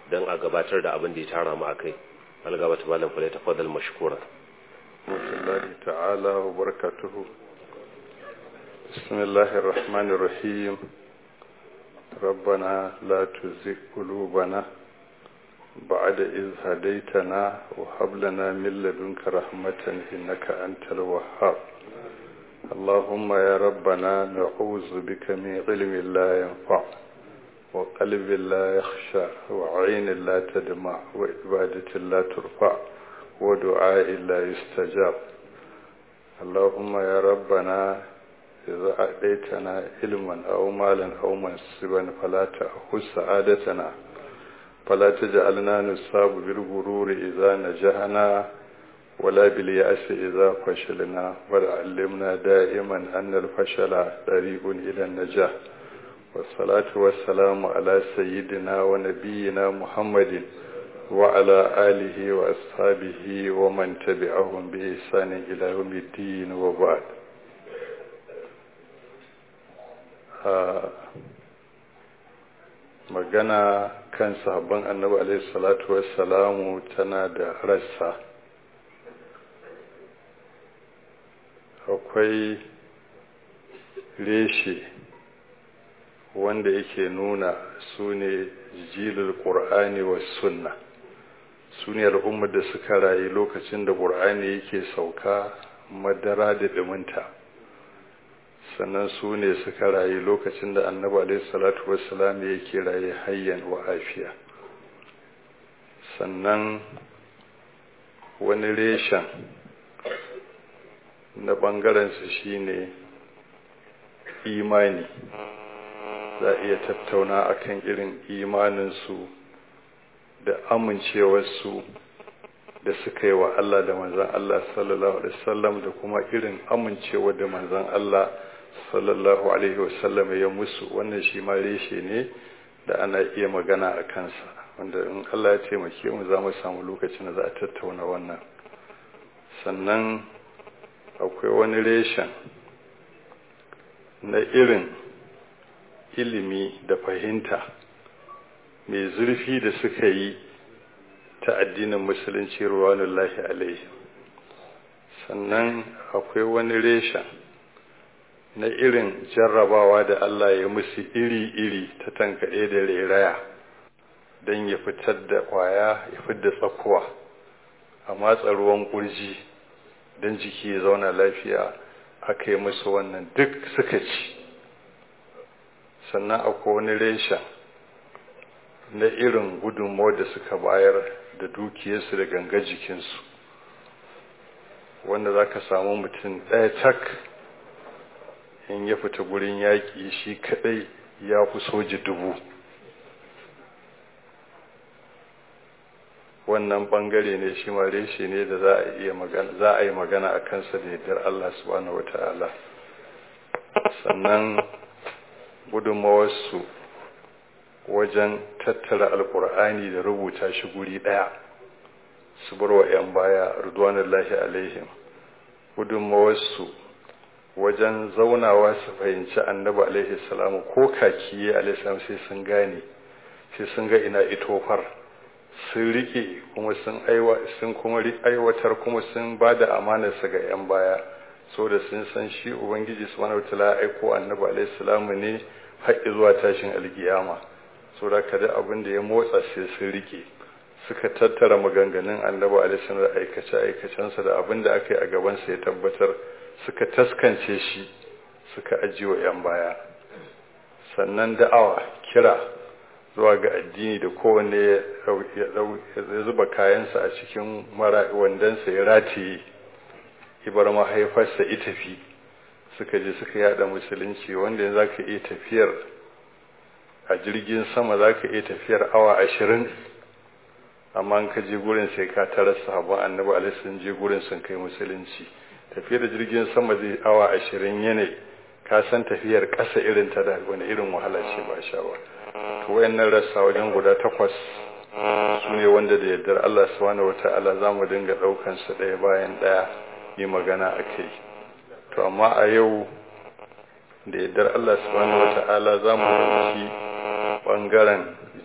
don a gabatar da abin da ya tara mu akai. Algabata malam fa tafaddal mashkura. Wallahi ta'ala wa barakatuhu. Bismillahir rahmanir rahim. ربنا لا تزغ قلوبنا بعد إذ هديتنا وهب لنا من لدنك رحمة إنك أنت الوهاب. اللهم يا ربنا نعوذ بك من علم لا ينفع وقلب لا يخشى وعين لا تدمع وعبادة لا ترفع ودعاء لا يستجاب. اللهم يا ربنا إذا أعطيتنا علما أو مالا أو منصبا فلا تأخذ سعادتنا فلا تجعلنا نصاب بالغرور إذا نجحنا ولا باليأس إذا فشلنا بل علمنا دائما أن الفشل طريق إلى النجاح. والصلاة والسلام على سيدنا ونبينا محمد وعلى آله وأصحابه ومن تبعهم بإحسان إلى يوم الدين وبعد. magana kan sahabban annabi alaihi salatu wassalamu tana da rassa. Akwai reshe wanda yake nuna su ne jilul qur'ani was sunna, su ne al'ummar da suka rayu lokacin da qur'ani yake sauka madara da duminta, sannan su ne suka rayu lokacin da annabi alaihi salatu wassalam yake raye hayyan wa afiya. Sannan wani reshen na ɓangarensu shine imani. Za a iya tattauna akan irin imaninsu da amincewarsu da suka yi wa Allah da manzan Allah sallallahu alaihi wasallam, da kuma irin amincewa da manzan Allah sallallahu alaihi wasallam ya musu. Wannan shi ma reshe ne da ana iya magana a kansa, wanda in Allah ya taimake mu za mu samu lokacin da za a tattauna wannan. Sannan akwai wani reshen na irin ilimi da fahimta mai zurfi da suka yi ta addinin musulunci ruwanullahi alaihi. Sannan akwai wani reshen na irin jarrabawa da Allah ya musu iri-iri ta tankaɗe da reraya don ya fitar da ƙwaya, ya fitar da tsakuwa a matsa ruwan ƙurji don jiki ya zauna lafiya. Aka yi musu wannan duk suka ci. Sannan akwai wani reshen na irin gudunmawar da suka bayar da dukiyarsu da ganga jikinsu, wanda za ka samu mutum ɗaya tak in ya fita gurin yaƙi shi kaɗai ya fi soji 1000. wannan ɓangare ne shi ma reshe ne da za a yi magana a kansa da yardar Allah subhanahu wata'ala. Sannan gudunmawarsu wajen tattara alkur'ani da rubuta shi guri ɗaya su bar wa 'yan baya ridwanullahi alaihim. Gudunmawarsu wajen zaunawa su fahimci annabi alaihi salamu ko kakiye alaihi salamu sai sun gane, sai sun ga ina itofar, sun rike kuma sun kuma aiwatar kuma sun ba da amanarsa ga 'yan baya, so da sun san shi ubangiji subhanahu wataala aiko annabi alaihi salamu ne har zuwa tashin alkiyama. So da kada abin da ya motsa sai sun rike, suka tattara maganganun annabi alaihi salamu da aikace-aikacensa da abin da aka yi a gabansa ya tabbatar, suka taskance shi suka ajiye wa 'yan baya. Sannan da'awa, kira zuwa ga addini da kowanne ya zuba kayansa a cikin wandansa ya rataye, ibar mahaifarsa ita fi suka je suka yada musulunci, wanda yanzu za ka iya tafiyar a jirgin sama, za ka iya tafiyar awa 20, amma in ka je gurin sai ka tarar sahabban annabi alaihi sun je gurin sun kai musulunci. Tafiyar da jirgin sama zai awa 20 yanayi, ka san tafiyar ƙasa irin ta da wani irin wahala ce ba sha ba. To wayannan rassa wajen guda 8 su ne wanda da yardar Allah subhanahu wata'ala za mu dinga ɗaukan su ɗaya bayan ɗaya yi magana a kai. To amma a yau da yardar Allah subhanahu wata'ala za mu ɗauki ɓangaren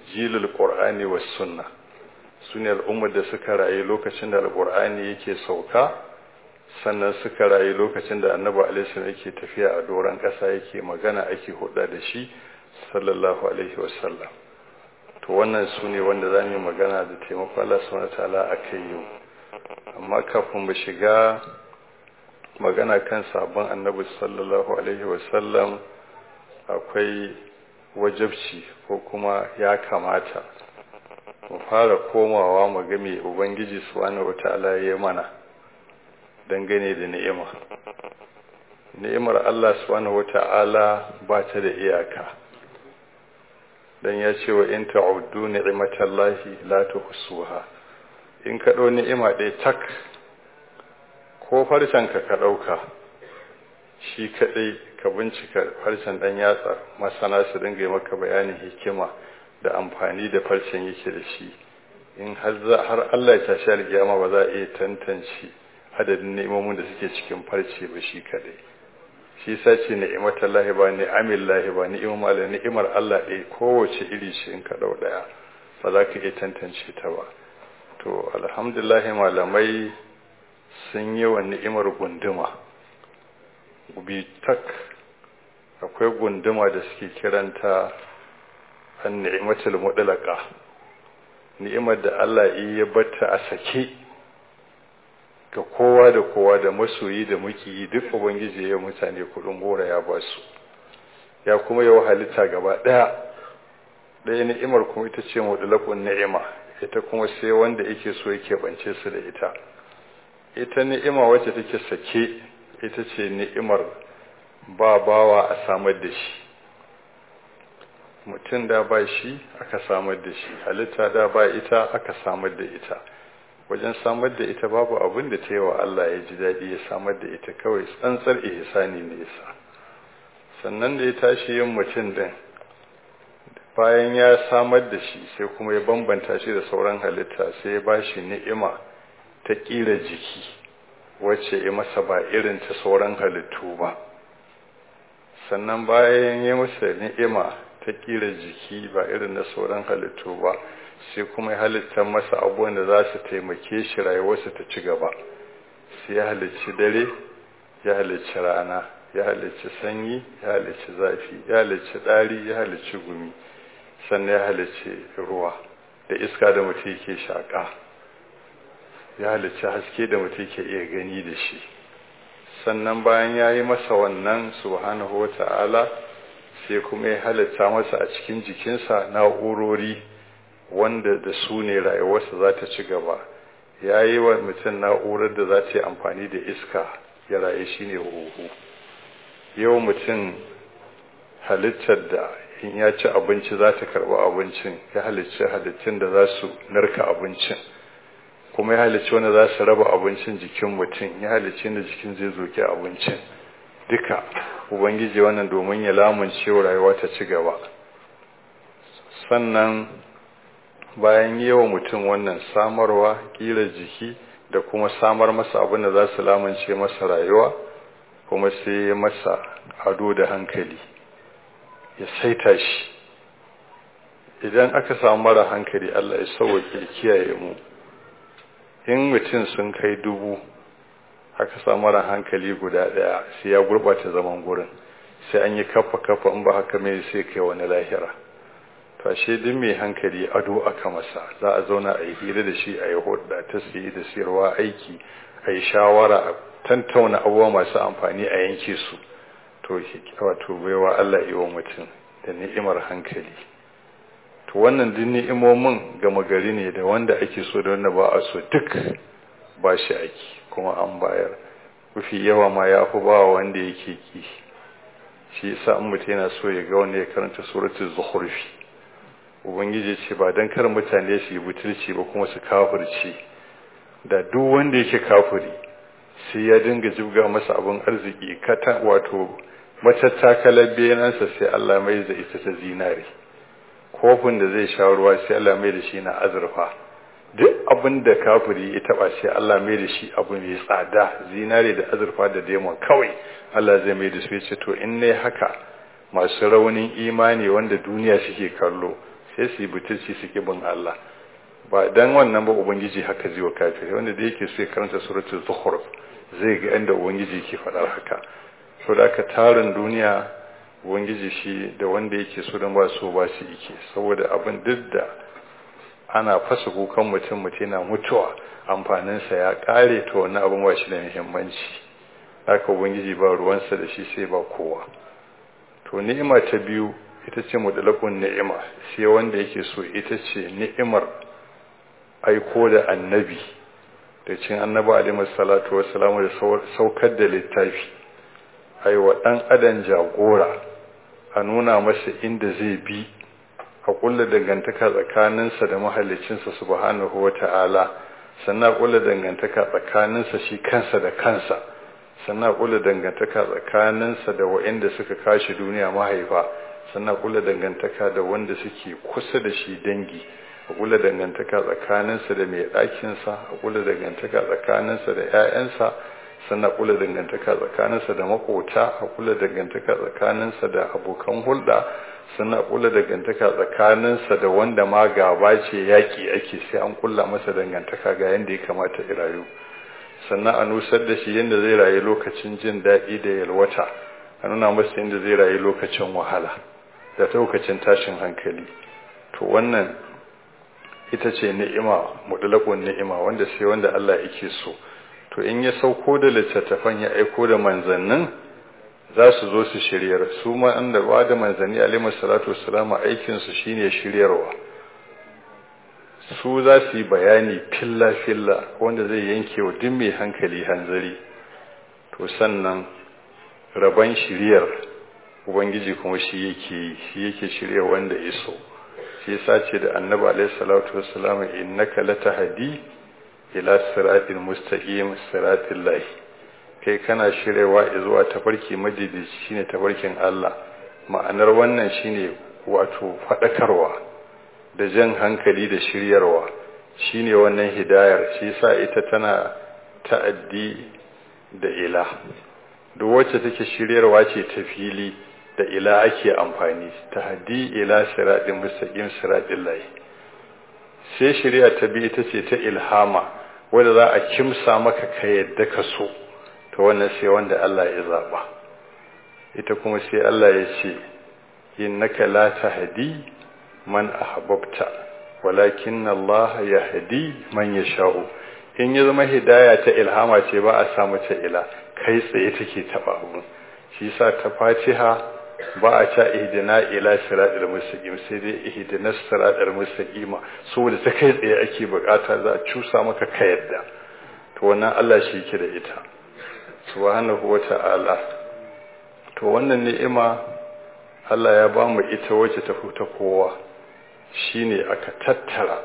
jilul qur'ani was sunna, sune al'ummar da suka rayu lokacin da alqur'ani yake sauka, sannan suka rayu lokacin da annabi alaihi salam yake tafiya a doron ƙasa yake magana ake hudda da shi sallallahu alaihi wasallam. To wannan sune wanda zamu yi magana da taimakon Allah subhanahu wataala akai yau. Amma kafin mu shiga magana kan sabon annabi sallallahu alaihi wasallam, akwai wajabci ko kuma ya kamata mu fara komawa mu ga me ubangiji subhanahu wataala ya mana dangane da ni'imar Allah subhanahu wataala ba ta da iyaka, dan ya ce wa in ta'uddu ni'matallahi la tuhsuha. In ka dau ni'ima ɗaya tak, ko farcen ka ɗauka shi kaɗai, ka bincika farcen ɗan yatsa, masana su dinga yi maka bayanin hikima da amfani da farcen yake da shi. In har Allah ya tashi alƙiyama ba za a iya tantance adadin ni'imomin da suke cikin farce ba shi kaɗai. Shi sace ni'imar lahi ba ni'amil lahi ba ni'imar Allah ɗaya kowace iri ce in ka ɗau ɗaya ba za ka iya tantance ta ba. To alhamdulillah malamai sun yi wa ni'imar gunduma bi tak. Akwai gunduma da suke kiranta an ni'imatul mudlaqa, ni'imar da Allah ya batta a sake ga kowa da kowa, da masoyi da mukiyi duk ubangiji ya mutane kudin gora ya ba su, ya kuma yi halitta gaba ɗaya ni'imar kuma ita ce mudlaqun ni'ima, ita kuma sai wanda yake so yake bance su da ita. Ita ni'ima wacce take sake ita ce ni'imar bawa a samar da shi. Mutum da ba shi aka samar da shi, halitta da ba ita aka samar da ita. Wajen samar da ita babu abin da ta yi wa Allah ya ji daɗi ya samar da ita, kawai tsantsar ihsani ne yasa. Sannan da ya tashi yin mutum din, bayan ya samar da shi sai kuma ya bambanta shi da sauran halitta, sai ya ba shi ni'ima ta ƙira jiki wacce ya masa ba irin ta sauran halittu ba. Sannan bayan ya masa ni'ima ta ƙira jiki ba irin na sauran halittu ba, sai kuma ya halitta masa abubuwan da za su taimake shi rayuwarsa ta ci gaba. Sai ya halicci dare, ya halicci rana, ya halicci sanyi, ya halicci zafi, ya halicci ɗari, ya halicci gumi, sannan ya halicci ruwa da iska da mutum yake shaƙa, ya halicci haske da mutum ke iya gani da shi. Sannan bayan ya yi masa wannan subhanahu wata'ala, sai kuma ya halitta masa a cikin jikinsa na'urori wanda da su ne rayuwarsa za ta ci gaba. Ya yi wa mutum na'urar da za ta yi amfani da iska ya rayu, shi ne huhu. Yau mutum halittar da in ya ci abinci za ta karɓi abincin, ya halicci halittun da za su narka abincin, kuma ya halicci wanda za su raba abincin jikin mutum, ya halicci da jikin zai zoke abincin. Duka ubangiji wannan domin ya lamunce rayuwa ta ci gaba. Sannan bayan yi wa mutum wannan samarwa, ƙira jiki da kuma samar masa abin da za su lamunce masa rayuwa, kuma sai ya masa ado da hankali, ya saita shi. Idan aka samu mara hankali, Allah ya sauwake kiyaye mu. In mutum sun kai 1000 aka samu mara hankali guda ɗaya, sai ya gurbata zaman gurin, sai an yi kafa in ba haka mai sai kai wani lahira. To ashe duk mai hankali ado aka masa, za a zauna a yi hira da shi, a yi hudda ta siyi da siyarwa, aiki, a yi shawara, a tantauna abubuwa masu amfani a yanke su. To wato baiwa Allah yi wa mutum da ni'imar hankali. To wannan duk ni'imomin gama gari ne, da wanda ake so da wanda ba a so duk ba shi ake, kuma an bayar. Mafi yawa ma ya fi ba wanda yake ki. Shi yasa in mutum yana so ya ga wanda ya karanta suratul Zukhruf, ubangiji ce ba dan kar mutane su yi butulci ba kuma su kafirci, da duk wanda yake kafiri sai ya dinga jibga masa abin arziki wato matattakalar benansa, sai Allah mai da ita ta zinare. Kofin da zai sha ruwa sai Allah mai da shi na azurfa. Duk abin da kafiri ya taba sai Allah mai da shi abu mai tsada, zinare da azurfa da diamond kawai Allah zai mai da su. Ya ce to in ne haka, masu raunin imani wanda duniya suke kallo, sai su yi butulci su kibin Allah ba dan wannan ba ubangiji haka zai wa kafiri wanda da yake so ya karanta suratul zukhruf zai ga inda ubangiji ke faɗar haka so da aka tarin duniya ubangiji shi da wanda yake so dan ba so ba shi yake saboda abin duk da ana fasa kukan mutum yana mutuwa amfaninsa ya kare to wannan abin ba shi da muhimmanci haka ubangiji ba ruwansa da shi sai ba kowa to ni'ima ta biyu ita ce mudalakun ni'ima sai wanda yake so ita ce ni'imar aiko da annabi da cin annabi alaihi salatu wassalamu da saukar da littafi aiwa dan adam jagora a nuna masa inda zai bi a kulla dangantaka tsakaninsa da mahallicinsa subhanahu wata'ala sannan kulla dangantaka tsakaninsa shi kansa da kansa sannan kulla dangantaka tsakaninsa da waɗanda suka kashi duniya mahaifa sannan kulla dangantaka da wanda suke kusa da shi dangi a kulla dangantaka tsakaninsa da mai ɗakinsa a kulla dangantaka tsakaninsa da 'ya'yansa sannan kulla dangantaka tsakaninsa da makota a kulla dangantaka tsakaninsa da abokan hulɗa sannan kulla dangantaka tsakaninsa da wanda ma gaba ce yaƙi ake sai an kulla masa dangantaka ga yadda ya kamata ya rayu sannan a nusar da shi yadda zai rayu lokacin jin daɗi da yalwata a nuna masa yadda zai rayu lokacin wahala da ta lokacin tashin hankali to wannan ita ce ni'ima mutlaqun ni'ima wanda sai wanda Allah yake so to in ya sauko da littattafan ya aiko da manzannin za su zo su shiryar su ma an da ba da manzanni alaihi salatu wassalamu aikin su shine shiryarwa su za su yi bayani filla filla wanda zai yanke wa duk mai hankali hanzari to sannan raban shiryar ubangiji kuma shi yake shirya wanda iso shi yasa ce da annabi alaihi salatu wassalamu innaka latahdi ila siratil mustaqim siratil lahi kai kana shirewa zuwa tafarki madidici shine tafarkin Allah ma'anar wannan shine wato fadakarwa da jan hankali da shiryarwa shine wannan hidayar shi yasa ita tana ta'addi da ila duk wacce take shiryarwa ce ta fili da ila ake amfani tahdi ila siratil mustaqim siratil lahi sai shari'a ta bi ita ce ta ilhama wanda za a kimsa maka ka yadda ka so to wannan sai wanda Allah ya zaba ita kuma sai Allah ya ce innaka la tahdi man ahbabta walakin Allah yahdi man yasha'u in ya zama hidaya ta ilhama ce ba a samu ta ila kai tsaye take taba abu shi yasa ta Fatiha ba a ta ihdina ila siratal mustaqim sai dai ihdinas siratal mustaqima saboda ta kai tsaye ake bukata za a cusa maka ka yadda to wannan Allah shi yake da ita subhanahu wata'ala to wannan ni'ima Allah ya ba mu ita wacce ta futa kowa shine aka tattara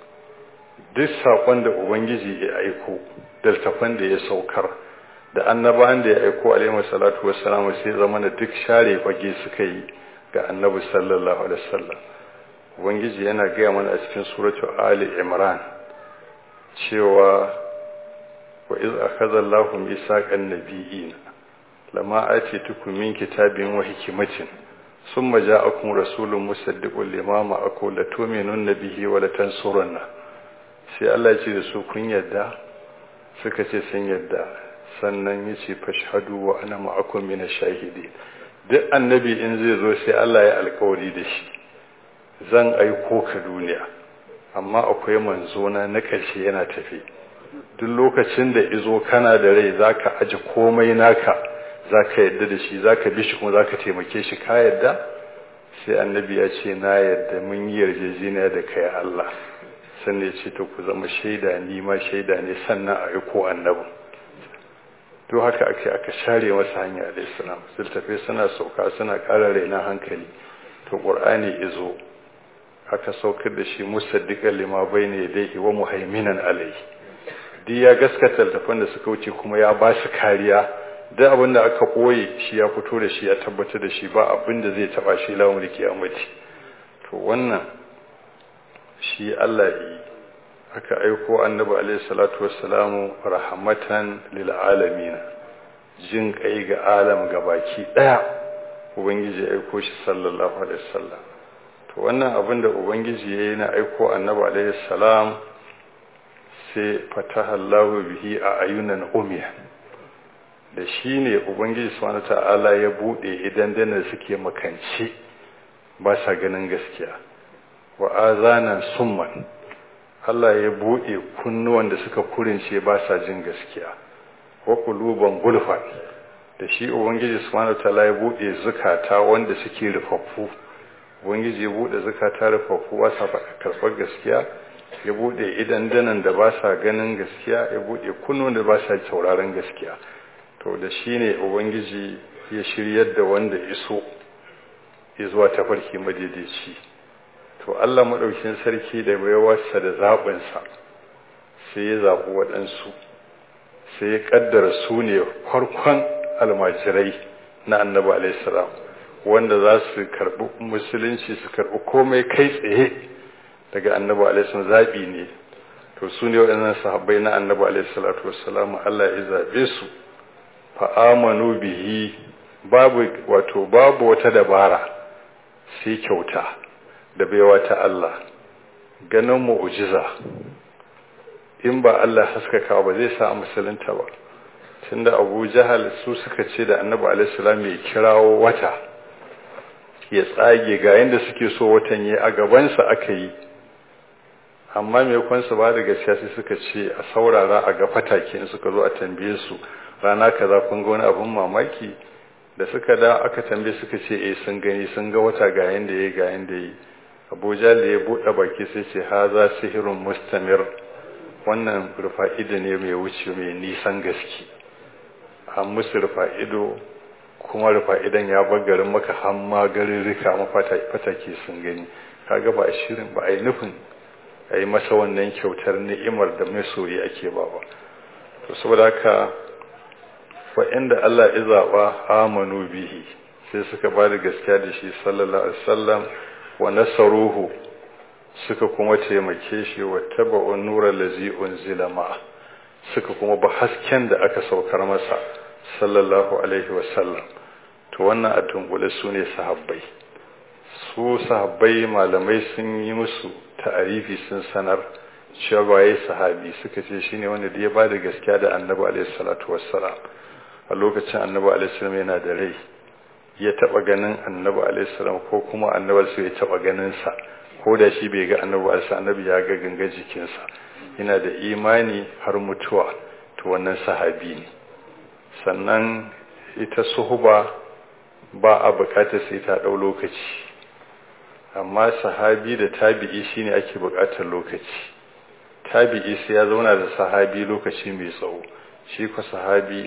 duk sakon da ubangiji ya aiko da tafan da ya saukar da annabawan da ya aiko alaihi salatu wassalam sai zamana duk share fage suka yi ga annabi sallallahu alaihi wasallam ubangiji yana gaya mana a cikin suratu ali imran cewa wa iz akhadha Allahu misaqan nabiyyin lama atitukum min kitabin wa hikmatin thumma ja'akum rasulun musaddiqun lima ma'akum latu'minunna bihi wa latansurunna sai Allah ya ce da su kun yadda suka ce sun yadda sannan ya ce fashhadu wa ana ma'akum min ash-shahidin duk annabi in zai zo sai Allah ya alƙawari da shi zan aiko ka duniya amma akwai manzona na ƙarshe yana tafi duk lokacin da izo kana da rai zaka aje komai naka zaka yadda da shi zaka bi shi kuma zaka taimake shi ka yadda sai annabi ya ce na yadda mun yi yarjejeniya da kai Allah sannan ya ce to ku zama shaida ni ma shaida ne sannan a aiko annabi to haka aka share masa hanya da Islam sultafe suna sauka suna ƙara raina hankali to Qur'ani izo aka saukar da shi musaddiqan lima bayna yadayhi wa muhaiminan alayhi duk ya gaskata littafin da suka wuce kuma ya ba shi kariya duk abin da aka koye shi ya fito da shi ya tabbatar da shi ba abin da zai taba shi lawan kiyamati to wannan shi Allah yi aka aiko annabi alaihi salatu wassalamu rahmatan lil alamin jin kai ga alam gabaki daya ubangiji ya aiko shi sallallahu alaihi wasallam to wannan abin da ubangiji ya yi na aiko annabi alaihi salam sai fataha Allahu bihi a ayunan umiya da shi ne ubangiji subhanahu ta'ala ya bude idan dana suke makance ba sa ganin gaskiya wa azanan summan Allah ya bude kunnuwan da suka kurince ba sa jin gaskiya wa quluban gulfan da shi ubangiji subhanahu ta'ala ya bude zukata wanda suke rufaffu ubangiji ya bude zukata rufaffu ba sa karɓar gaskiya ya bude idan danan da ba sa ganin gaskiya ya bude kunnuwan da ba sa sauraron gaskiya to da shi ne ubangiji ya shiryar da wanda iso ya zuwa tafarki madaidaici to Allah maɗaukin sarki da baiwarsa da zaɓinsa sai ya zaɓi waɗansu sai ya ƙaddara su ne farkon almajirai na annabi alaihissalam wanda za su karɓi musulunci su karɓi komai kai tsaye daga annabi alaihissalam zaɓi ne to su ne waɗannan sahabbai na annabi alaihissalatu wassalam Allah ya zaɓe su fa'amanu bihi babu wata dabara sai kyauta da baiwa ta Allah ganin mu'ujiza in ba Allah haskaka ba zai sa musulunta ba tunda Abu Jahal su suka ce da Annabi alaihi salam ya kirawo wata ya tsage ga yanda suke so watan yi a gaban sa aka yi amma me kun su ba da gaskiya sai suka ce a saurara a ga fatake suka zo a tambaye su rana kaza kun ga wani abun mamaki da suka da aka tambaye suka ce sun gani sun ga wata ga yanda yayi Abu Jahl ya bude baki sai ce haza sihirun mustamir wannan rufa'ido ne mai wuce mai nisan gaske an musu rufa'ido kuma rufa'idan ya bar garin maka hamma garin rika fatake sun gani kaga ba shirin ba ai nufin ai masa wannan kyautar ni'imar da masoyi ake ba to saboda haka fa inda Allah ya zaba amanu bihi sai suka ba da gaskiya da shi sallallahu alaihi wasallam wa nasaruhu suka kuma taimake shi wa taba'u nural ladzi unzila ma suka kuma ba hasken da aka saukar masa sallallahu alaihi wasallam to wannan a dunkule su ne sahabbai su sahabbai malamai sun yi musu ta'arifi sun sanar cewa waye sahabi suka ce shine wanda da ya ba da gaskiya da annabi alaihi salatu wassalam a lokacin annabi alaihissalam yana da rai ya taba ganin annabi alaihissalam ko kuma annabi sai ya taba ganin sa ko da shi bai ga annabi alaihissalam annabi ya ga ganga jikinsa yana da imani har mutuwa to wannan sahabi ne sannan ita suhuba ba a bukatar sai ta dau lokaci amma sahabi da tabi'i shine ake bukatar lokaci tabi'i sai ya zauna da sahabi lokaci mai tsawo shi ko sahabi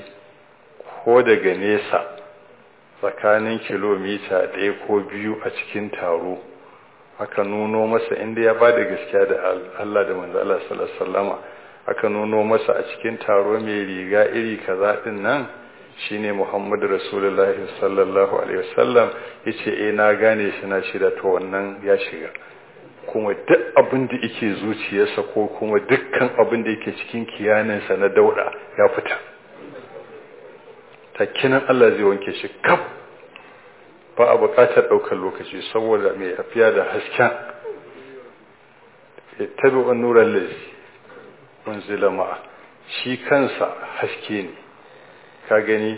ko daga nesa tsakanin kilomita 1 ko 2 a cikin taro aka nuno masa inda ya ba da gaskiya da Allah da manzo Allah sallallahu alaihi wasallama aka nuno masa a cikin taro mai riga iri kaza din nan shine Muhammadu Rasulullahi sallallahu alaihi wasallam yace na gane shi na shida to wannan ya shiga kuma duk abin da yake zuciyarsa ko kuma dukkan abin da yake cikin kiyaninsa na dauda ya fita takinan Allah zai wanke shi kaf ba a buƙatar ɗaukar lokaci saboda mai afiya da hasken tabi'un nural lazi unzila ma'a shi kansa haske ne ka gani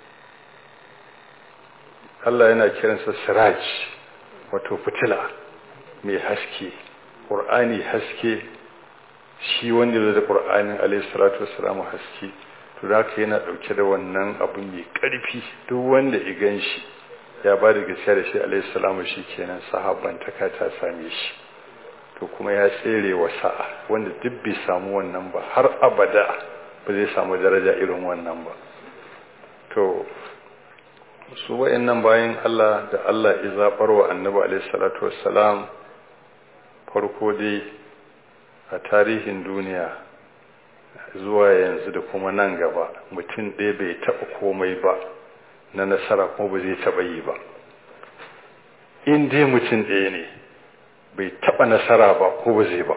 Allah yana kiransa siraj wato fitila mai haske Qur'ani haske shi wanda zai da Qur'anin alayhi salatu wassalamu haske to da haka yana dauke da wannan abu mai karfi duk wanda ya ganshi ya ba da gaskiya da shi alayhi salamu shikenan sahabban ta same shi to kuma ya tsere wa sa'a wanda duk bai samu wannan ba har abada ba zai samu daraja irin wannan ba to su wayannan bayan Allah da Allah ya zabar wa annabi alayhi salatu wassalam farko dai a tarihin duniya zuwa yanzu da kuma nan gaba mutum ɗaya bai taɓa komai ba na nasara kuma ba zai taɓa yi ba in dai mutum ɗaya ne bai taɓa nasara ba ko ba zai ba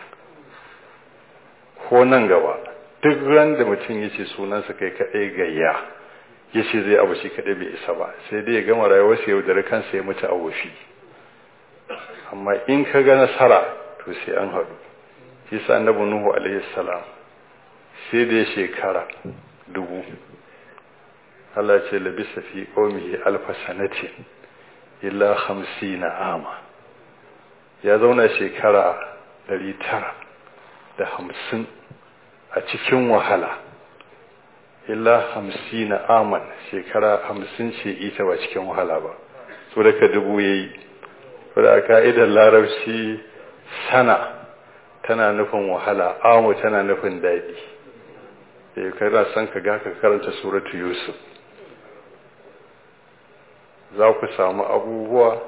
ko nan gaba duk ran da mutum ya ce sunansa kai kaɗai gayya ya ce zai abu shi kaɗai bai isa ba sai dai ya gama rayuwarsa yau da kansa ya mutu a wofi amma in ka ga nasara to sai an haɗu. Shi sa annabi Nuhu alaihi salam sai da shekara 1000. Allah ce labisa fi qaumihi alfa sanatin illa 50 ama. Ya zauna shekara 950 a cikin wahala. Illa 50 aman, shekara 50 ce ita ba cikin wahala ba. So daga 1000 yayi. Da ka'idar larabci sana tana nufin wahala, amu tana nufin daɗi. Kai na san ka ga ka karanta suratu Yusuf. Za ku samu abubuwa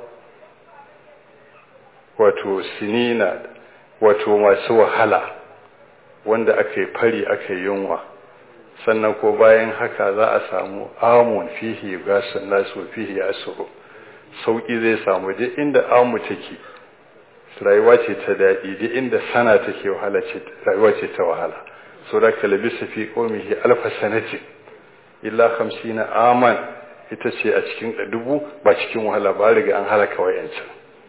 wato sinina, wato masu wahala wanda aka yi fari aka yi yunwa. Sannan ko bayan haka za a samu amun fihi gasun nasu fihi asuru. Sauƙi zai samu duk inda amu take rayuwa ce ta daɗi, duk inda sana take wahala ce rayuwa ce ta wahala. So da kalabisa fi qaumihi alfa sanati illa 50 aman, ita ce a cikin 1000 ba cikin wahala ba, riga an halaka wayancan.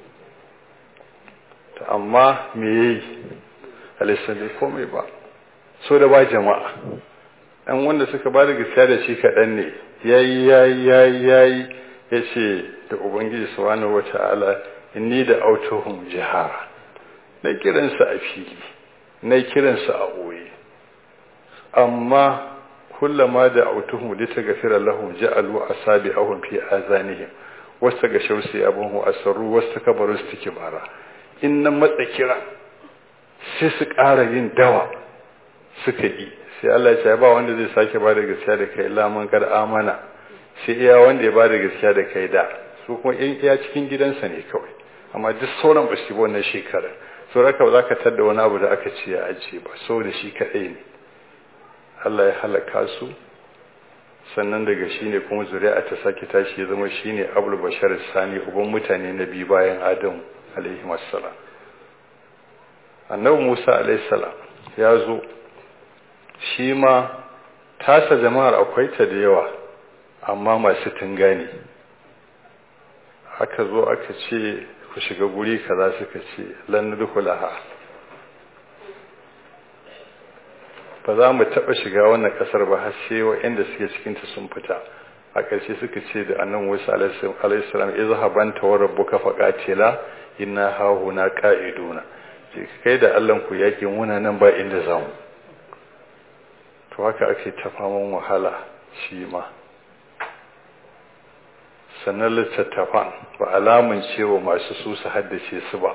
To amma me yayi alisa bai komai ba, so da ba jama'a dan wanda suka ba da gaskiya da shi kaɗan ne. yayi yace da ubangiji subhanahu wata'ala inni da autohum jihara, na kiransa a fili na kiransa a boye, amma kullama da autohum litagfira lahum ja'alu asabi'ahum fi azanihim wastagashaw siyabahum asarru wastakbaru istikbara. Innan matsa kira sai su ƙara yin dawa suka yi, sai Allah ya ce ba wanda zai sake ba da gaskiya da kai lamun kar amana, sai iya wanda ya ba da gaskiya da kai da su kuma iya cikin gidansa ne kawai, amma duk sauran ba su wannan shekara. So raka ba za ka tada wani abu da aka ce ya ajiye ba, saboda shi kaɗai ne. Allah ya halaka su, sannan daga shi ne kuma zuri'a ta sake tashi ya zama shi ne abul bashar sani, uban mutane na biyu bayan Adam alaihi wassalam. Annabi Musa alaihi salam ya zo, shi ma tasa jama'ar akwai ta da yawa amma masu tungani. Aka zo aka ce ku shiga guri kaza, suka ce lan nadkhulaha, ba za mu taɓa shiga wannan ƙasar ba har sai waɗanda suke cikinta sun fita. A ƙarshe suka ce da annan Musa alaihi salam izhabanta wa rabbuka faqatila inna hahuna qa'iduna, ce kai da Allah ku yaki muna nan ba inda zamu. To haka ake ta faman wahala shi ma. Sannan littattafan ba alamun cewa masu su haddace su ba.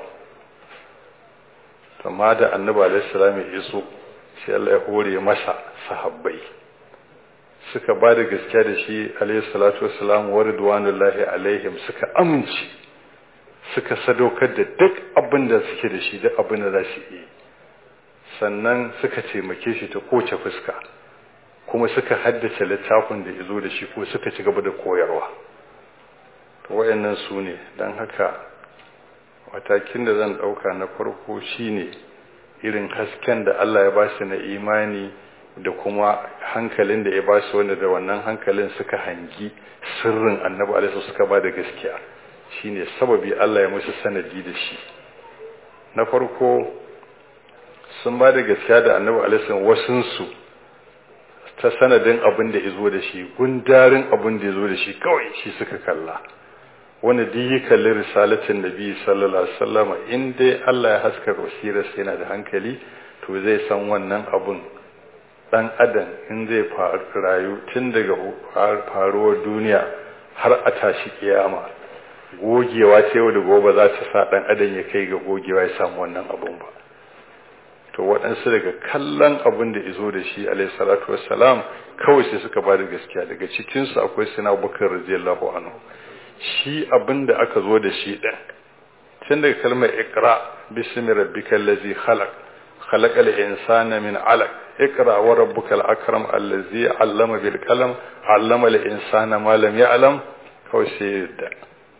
Amma da annabi alaihi salam ya iso, sai Allah ya hore masa sahabbai suka ba da gaskiya da shi alaihi salatu wassalam wa ridwanullahi alaihim, suka amince, suka sadaukar da duk abin da suke da shi, duk abin da za su yi. Sannan suka taimake shi ta kowace fuska, kuma suka haddace littafin da yazo da shi ko suka ci gaba da koyarwa. To wayannan su ne, dan haka matakin da zan dauka na farko shine irin hasken da Allah ya ba su na imani da kuma hankalin da ya ba su, wanda da wannan hankalin suka hangi sirrin annabi alaihi suka ba da gaskiya, shine sababi Allah ya musu sanadi da shi. Na farko sun ba da gaskiya da annabi alaihi wasunsu ta sanadin abin da yazo da shi, gundarin abin da yazo da shi kawai shi suka kalla. Wanda duk yi kalli risalatin nabi sallallahu alaihi wasallam, in dai Allah ya haska basirarsa yana da hankali, to zai san wannan abun dan adam in zai rayu tun daga faruwar duniya har a tashi kiyama, gogewa ce yau da gobe za ta sa dan adam ya kai ga gogewa ya samu wannan abun ba. To waɗansu daga kallon abin da izo da shi alaihi salatu wassalam kawai sai suka ba da gaskiya. Daga cikinsu akwai Sina Abubakar radiyallahu anhu, shi abin da aka zo da shi ɗin tun daga kalmar ikra bismi rabbikal ladzi khalaq khalaqal insana min alaq ikra wa rabbukal akram allazi allama bil qalam allama al insana ma lam ya'lam, kawai sai da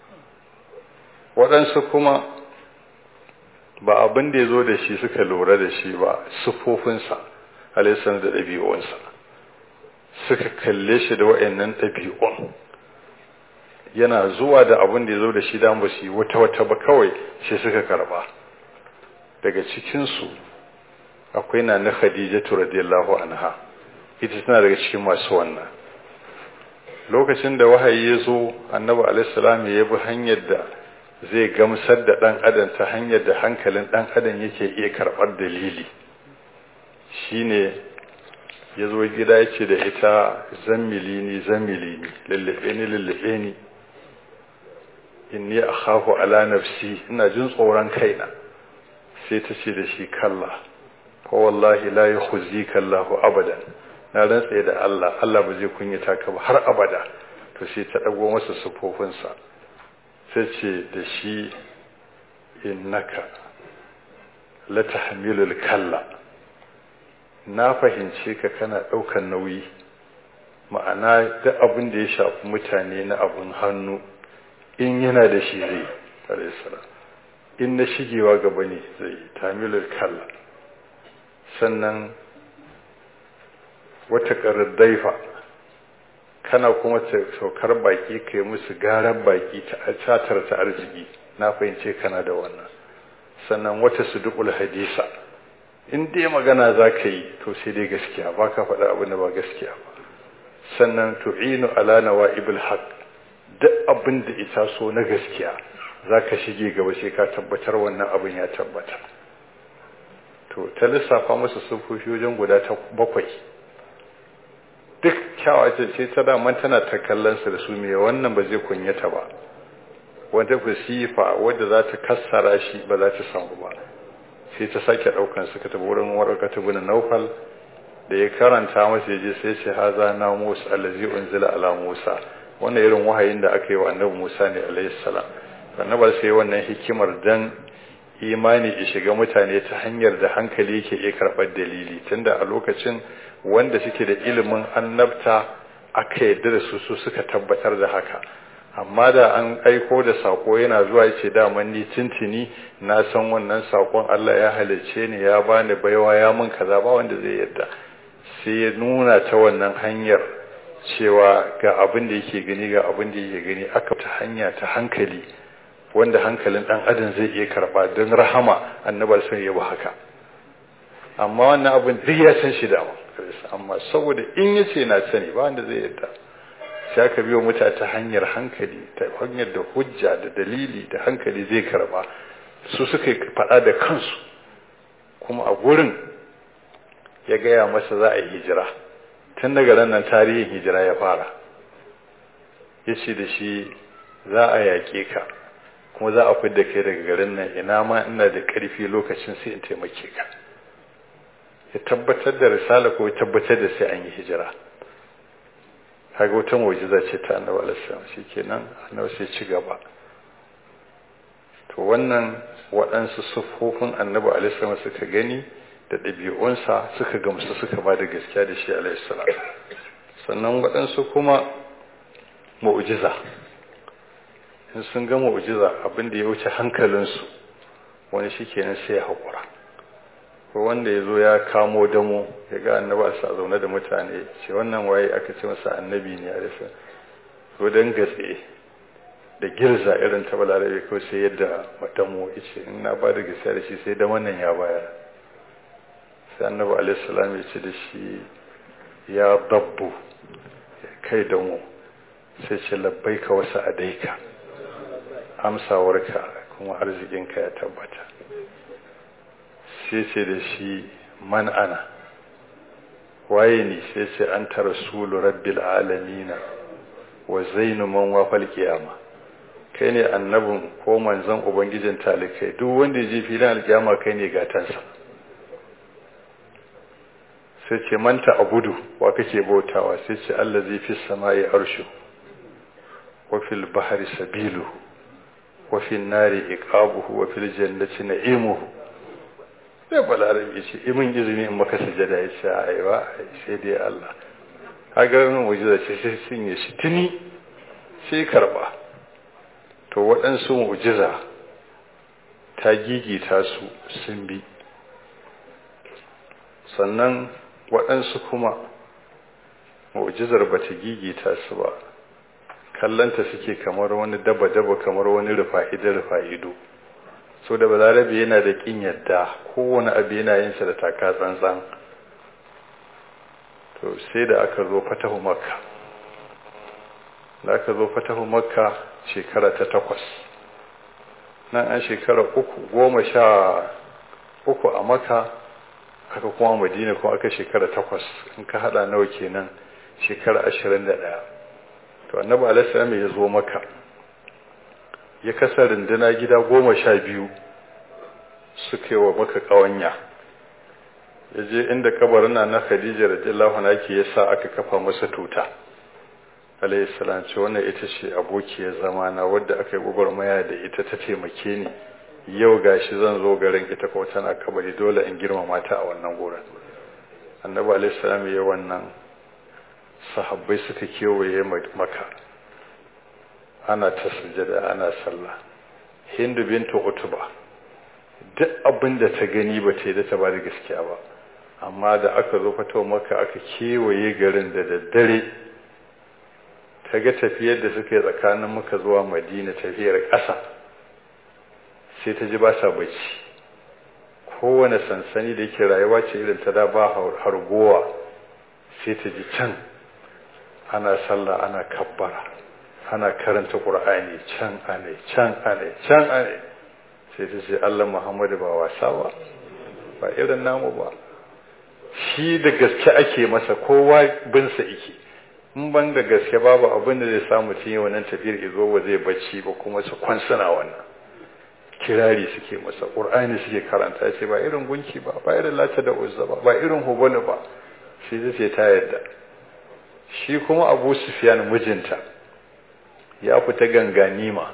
waɗansu kuma ba abin da ya zo da shi suka lura da shi ba, sufofinsa alaihissalam da ɗabi'unsa suka kalle shi da wa'annan ɗabi'un. yana zuwa da abin da ya zo da shi da ba su yi wata ba kawai sai suka karba. Daga cikinsu akwai na Khadijatu radiyallahu anha, ita tana daga cikin masu wannan. Lokacin da wahayi ya zo, annabi alaihi salam ya bi hanyar da zai gamsar da dan adam ta hanyar da hankalin dan adam yake iya karbar dalili. Shine ya zo gida ya ce da ita zammili ni lullube ni inni akhafu ala nafsi, ina jin tsoron kaina. Sai ta ce da shi kalla ko wallahi la yukhzika Allahu abadan, na rantsa da Allah ba zai kunyata ka ba har abada. To sai ta dago masa sufofinsa sai ce da shi innaka la tahmilul kalla, na fahimce ka kana daukan nauyi, ma'ana duk abin da ya shafi mutane na abun hannu in yana da shi zai alayhi salam, in na shigewa gaba ne zai tamilul kalla. Sannan wata karar daifa, kana kuma saukar baki kai musu garan baki ta satar ta arziki, na fahimce kana da wannan. Sannan wata sudukul hadisa, in dai magana za ka yi to sai dai gaskiya, ba ka faɗa abin da ba gaskiya ba. Sannan tu'inu ala nawa'ibul haq, duk abin da ita so na gaskiya za ka shige gaba sai ka tabbatar wannan abin ya tabbata. To ta lissafa masa sufofi wajen guda ta 7, duk kyawace ce ta daman tana ta kallonsa da su mai wannan ba zai kunyata ba, wanda fasifa wadda za ta kassara shi ba za ta samu ba. Sai ta sake ɗaukan suka tafi wurin Warqatu bin Nawfal, da ya karanta masa yaje sai ce haza na Musa allazi unzila ala Musa, wannan irin wahayin da aka yi wa annabi Musa ne alayhi salam. Annabi sai wannan hikimar dan imani ya shiga mutane ta hanyar da hankali yake iya karɓar dalili, tunda a lokacin wanda suke da ilimin annabta aka yarda da su suka tabbatar da haka. Amma da an aiko da sako yana zuwa yace da ni tintini na san wannan sakon Allah ya halicce ni ya bani baiwa ya mun kaza, ba wanda zai yarda. Sai ya nuna ta wannan hanyar cewa ga abin da yake gani ga abin da yake gani, aka ta hanya ta hankali wanda hankalin dan adam zai iya karba don rahama. Annabi sai ya bi haka, amma wannan abin duk ya san shi da amma saboda in yace na sani ba wanda zai yarda. Sai aka biyo mutane ta hanyar hankali, ta hanyar da hujja da dalili da hankali zai karba. Su suka faɗa da kansu, kuma a gurin ya gaya masa za a yi hijira. Tun daga nan tarihin hijira ya fara. Ya ce da shi za a yaƙe ka kuma za a fidda kai daga garin nan, ina ma ina da ƙarfi lokacin sai in taimake ka. Ya tabbatar da risala ko ya tabbatar da sai an yi hijira. Kaga wata mu'jiza ce ta Annabi alaihi salam. Shikenan Annabi sai ci gaba. To wannan waɗansu sufofin Annabi alaihi salam suka gani da ɗabi'unsa suka gamsu suka ba da gaskiya da shi alaihi salam. Sannan waɗansu kuma mu'jiza, in sun ga mu'jiza abin da ya wuce hankalinsu, wani shi kenan sai ya haƙura. Ko wanda ya zo ya kamo damo ya ga annabi a zaune da mutane, ce wannan waye, aka ce masa annabi ne alaihi salam. Ko dan gatse da girza irin ta balarabe ko sai yadda damo ya ce in na ba da gaskiya da shi sai da wannan ya bayar. Sai annabi alaihi salam ya ce da shi ya dabbu, kai damo, sai ce labbaika wa sa'adaika, amsawarka kuma arzikinka ya tabbata. Sai ce da shi man ana, waye ni? Sai ce anta rasulu rabbil alamin wa zainu man wafal qiyama, kai ne annabin ko manzon ubangijin talikai, duk wanda ya je filin alkiyama kai ne gatansa. Sai ce manta abudu, wa kake bautawa? Sai ce allazi fis samai arshu wa fil bahri sabiluhu wa fil nari iqabuhu wa fil jannati na'imuhu. Sai balarabi ce imin izini in maka sujada, ya ce aiwa sai dai Allah. Kaga wannan mu'jiza ce, sai sun yi shi tuni sai karba. To waɗansu mu'jiza ta gigita su sun bi, sannan waɗansu kuma mu'jizar ba ta gigita su ba, kallanta suke kamar wani daba-daba kamar wani rufa'ido so da balarabe yana da kin yadda kowane abu yana yin sa da taka tsantsan. To sai da aka zo fatahu makka shekara ta 8 nan an shekara 13 a makka aka kuma madina kuma aka shekara 8 in ka hada nawa kenan shekara 21. to annabi alaihi salam ya zo makka ya kasa runduna gida 12 suka yi wa maka kawanya ya je inda kabarin na Khadija radiyallahu anha ya sa aka kafa masa tuta alayhi salam ce wannan ita ce abokiyar zamana wadda aka yi gwagwarmaya da ita ta taimake ni yau gashi zan zo garin ita ko tana kabari dole in girmama ta a wannan gurin. Annabi alayhi salam ya wannan sahabbai suka kewaye maka ana ta sujada ana sallah. Hindu bintu Utba duk abin da ta gani ba ta yi da ta ba da gaskiya ba, amma da aka zo fito maka aka kewaye garin da daddare ta ga tafiyar da suka yi tsakanin maka zuwa Madina tafiyar ƙasa, sai ta ji ba sa bacci. Kowane sansani da yake rayuwa ce irin ta da ba hargowa, sai ta ji can ana sallah ana kabbara ana karanta Qur'ani can ane sai ta ce Allah Muhammadu ba wasa ba irin namu ba, shi da gaske ake masa, kowa binsa yake. In ban da gaske babu abin da zai samu cin yi wannan tafiyar izo ba zai bacci ba, kuma su kwansana wannan kirari suke masa, Qur'ani suke karanta. Ce ba irin gunki ba irin Lata da Uzza ba irin Hubal ba, shi zai ta yadda. Shi kuma Abu Sufyan mijinta ya fita ganganima,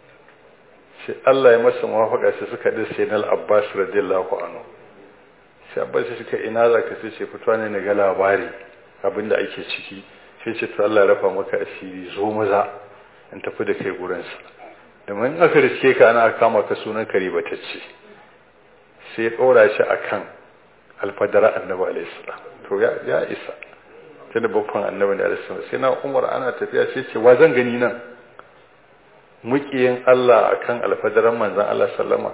sai Allah ya masa mawafaka, sai suka da Sayyidina Abbas radiyallahu anhu. Sai Abbas suka ina zaka, sai ce fito ne na ga labari abinda ake ciki. Sai ce to Allah ya rafa maka asiri, zo maza in tafi da kai gurin sa, domin aka riske ka ana kama ka sunan karibatacce. Sai ya dora shi akan alfadara Annabi alaihi salam. To ya isa tunda babban Annabi ne alaihi salam. Sai na Umar ana tafiya sai ce wa zan gani nan, mukiyin Allah akan alfadaran manzon Allah sallama.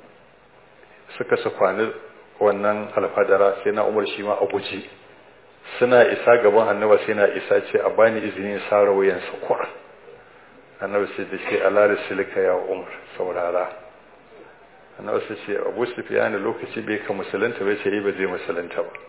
Suka safani wannan alfadara, sai na Umar shi ma a guje. Suna isa gaban Annabi, sai na isa ce a bani izinin sara wayansa Qur'an. Annabi sai da shi ala rasulika ya Umar, saurara. Annabi sai ce Abu Sufyan lokaci bai ka musulunta bai ce ba zai musulunta ba.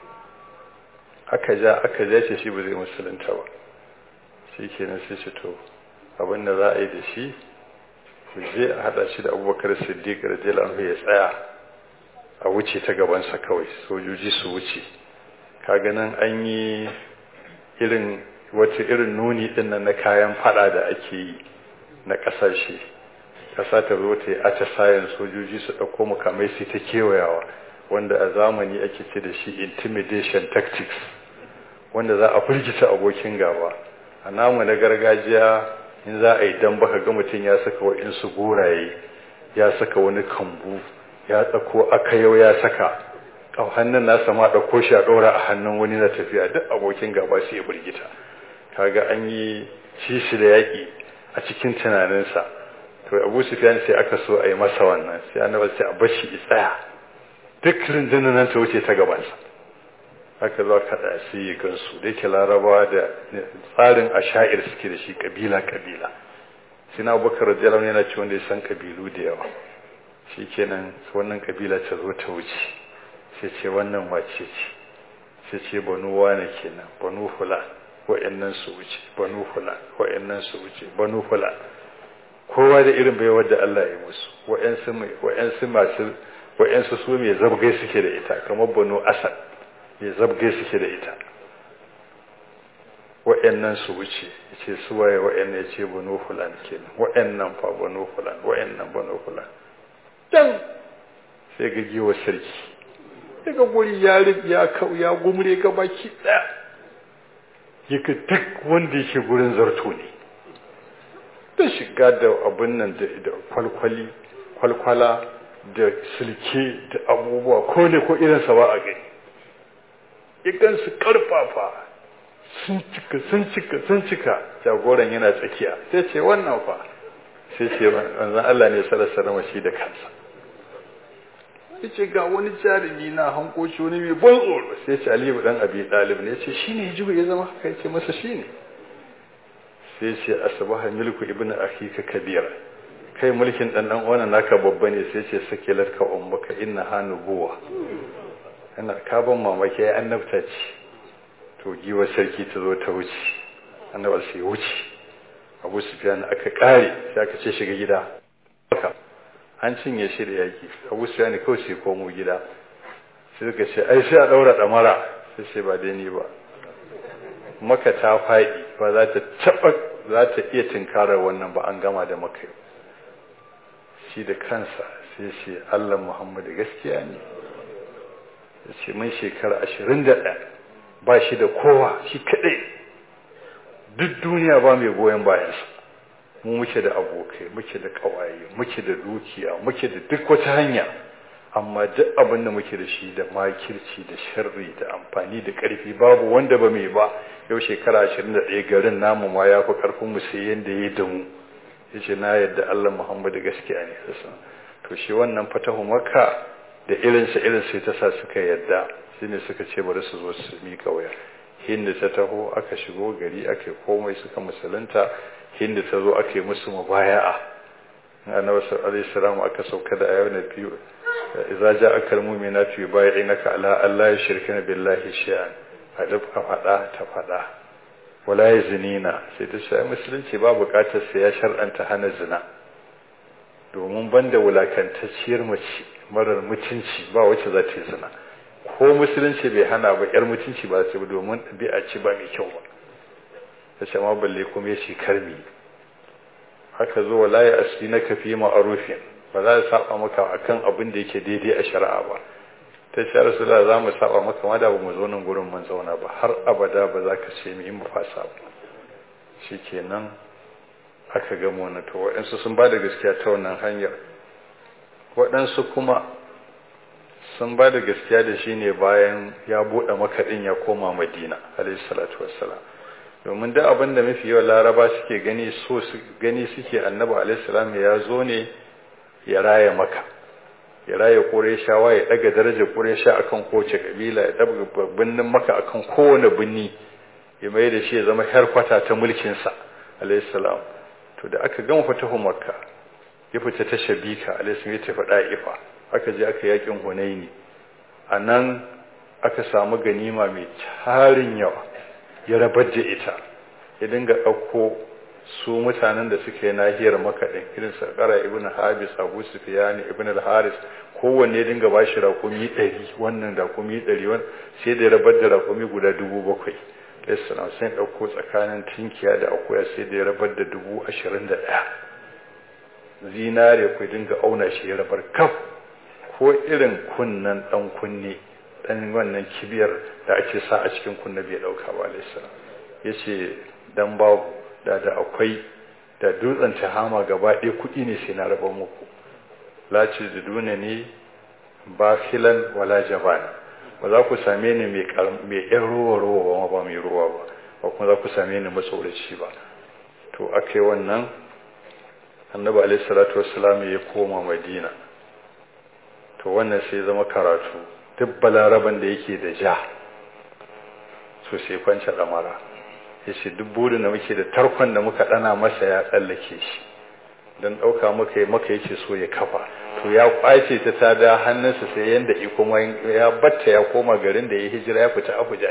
Aka ja ce shi ba zai musulunta ba. Shikenan sai ce to abin da za a yi da shi, ku je a hada shi da Abubakar Siddiq radiyallahu anhu ya tsaya a wuce ta gabansa kawai, sojoji su wuce. Kaga nan an yi irin nuni din nan na kayan fada da ake yi na kasashe. Kasa ta zo ta yi atisayen sojoji su dauko makamai su ta kewayawa, wanda a zamani ake ce da shi intimidation tactics, wanda za a firgita abokin gaba. A namu na gargajiya in za a yi dan baka ga mutum ya saka wa'insu goraye, ya saka wani kambu, ya tsako aka yau ya saka a hannun nasa ma ɗauko shi a ɗora a hannun wani na tafiya, duk abokin gaba su ya burgita. Kaga an yi shi da yaƙi a cikin tunaninsa. To Abu Sufyan sai aka so a yi masa wannan, sai Annabi sai a bashi ya tsaya, duk rundunar nan ta wuce ta gabansa. Haka za ka da su yi kansu da yake Larabawa da tsarin asha'ir suke da shi kabila. Sai na Abubakar radiyallahu anhu yana ce wanda ya san kabilu da yawa. Shikenan wannan kabila ta zo ta wuce, sai ce wannan wace ce, sai ce banu wane kenan, banu fulan, wa'annan su wuce, banu fulan, wa'annan su wuce, banu fulan. Kowa da irin baiwar da Allah ya musu. Wa'ansu su mai zabgai suke da ita, kamar banu Asad mai zabgai suke da ita. Wa'annan su wuce, yace su waye wa'annan, yace banu fulan kenan, wa'annan fa banu fulan, wa'annan banu fulan. Dan sai ga giwa sarki, daga guri ya gumre gabaki daya, yake duk wanda yake gurin zarto ne, da shiga da abin nan da kwalkwala da silke da abubuwa, ko ne ko irinsa ba a gani. Idan su karfafa sun cika jagoran yana tsakiya sai ce wannan fa sai ce manzon Allah ne sallallahu alaihi wasallam shi da kansa yace ga wani jarumi na hanko shi wani mai ban tsoro sai ce Ali dan Abi Talib ne yace shine yaji ya zama haka yace masa shine sai ce asbaha milku ibnu akhika kabira kai mulkin dan wannan naka babba ne sai ce sakilat ka ummuka inna hanubuwa ana ka ban mamaki ai annabta ce to giwa sarki ta zo ta wuce annabi sai wuce Abu Sufyan aka kare sai aka ce shiga gida an cinye shi da yaki Abu Sufyan kawai sai komo gida sai suka ce ai sai a daura damara sai sai ba dai ni ba maka ta faɗi ba za ta iya tinkarar wannan ba an gama da maka shi da kansa sai ce Allah Muhammad gaskiya ne ya ce mun shekara 21 ba shi da kowa shi kadai duk duniya ba mai goyon bayansa mu muke da abokai muke da kawaye muke da dukiya muke da duk wata hanya amma duk abin da muke da shi da makirci da sharri da amfani da karfi babu wanda ba mai ba yau shekara 21 garin namu ma ya fi karfin mu sai yanda yayi da mu yace na yadda Allah Muhammadu gaskiya ne to shi wannan fatahu makka da irin sai ta sa suka yadda shine suka ce bari su zo su mika waya hinda ta taho aka shigo gari aka komai suka musulunta hinda ta zo aka yi musu mubaya'a annabi sallallahu alaihi wasallam aka sauka da ayyuna biyu idza ja'aka almu'minatu yubay'inaka ala alla yushrikuna billahi shay'an hadaf ka ta fada wala yazinina sai ta ce musulunci ba bukatar sai ya shar'anta hana zina domin banda wulakantacciyar mace marar mutunci ba wacce za ta yi zina ko musulunci bai hana ba yar mutunci ba ta domin ɗabi'a ce ba mai kyau ba ta ce ma balle kuma ya ce karmi haka zo wala ya asli na kafi ma'arufin ba za ta saba maka akan abin da yake daidai a shari'a ba ta ce rasulullah za mu saba maka ma da ba mu zo nan gurin mun zauna ba har abada ba za ka ce mu yi mu fasa ba shikenan aka gamo na to waɗansu sun ba da gaskiya ta wannan hanyar waɗansu kuma sun ba da gaskiya da shi ne bayan ya buɗe makaɗin ya koma madina alayhi salatu wassalam domin da abin da mafi yawa laraba suke gani suke annabi alayhi salam ya zo ne ya raya maka ya raya qurayshawa ya daga darajar quraysha akan kowace kabila ya daga binnin maka akan kowane binni ya mai da shi ya zama harkwata ta mulkin sa alayhi salam to da aka gama fatahu makka ya fita ta shabika alayhi salam ya tafi da'ifa aka je aka yakin hunaini anan aka samu ganima mai tarin yawa ya rabar da ita ya dinga ɗauko su mutanen da suke nahiyar makaɗin irin sakara ibn habis abu sufyan ibn al-haris kowanne ya dinga bashi raƙumi 100 wannan raƙumi 100 sai da ya rabar da raƙumi guda 7,000 lissalam sai ɗauko tsakanin tinkiya da akuya sai da ya rabar da 21,000 zinare ku dinga auna shi ya rabar kaf ko irin kunnan dan kunne dan wannan kibiyar da ake sa a cikin kunne bai dauka ba alayhi yace dan babu da akwai da dutsen tahama gaba ɗaya kuɗi ne sai na raba muku laci da duna ne ba filan wala jaban ba za ku same ni mai yan ruwa ba mai ruwa ba ba kuma za ku same ni matsoraci ba to akai wannan annabi alayhi salatu wassalam ya koma madina to wannan sai zama karatu duk balaraban da yake da ja so sai kwance damara yace duk burin da muke da tarkon da muka dana masa ya tsallake shi dan dauka maka yake so ya kafa to ya kwace ta da hannunsa sai yanda kuma ya batta ya koma garin da ya hijira ya fita Abuja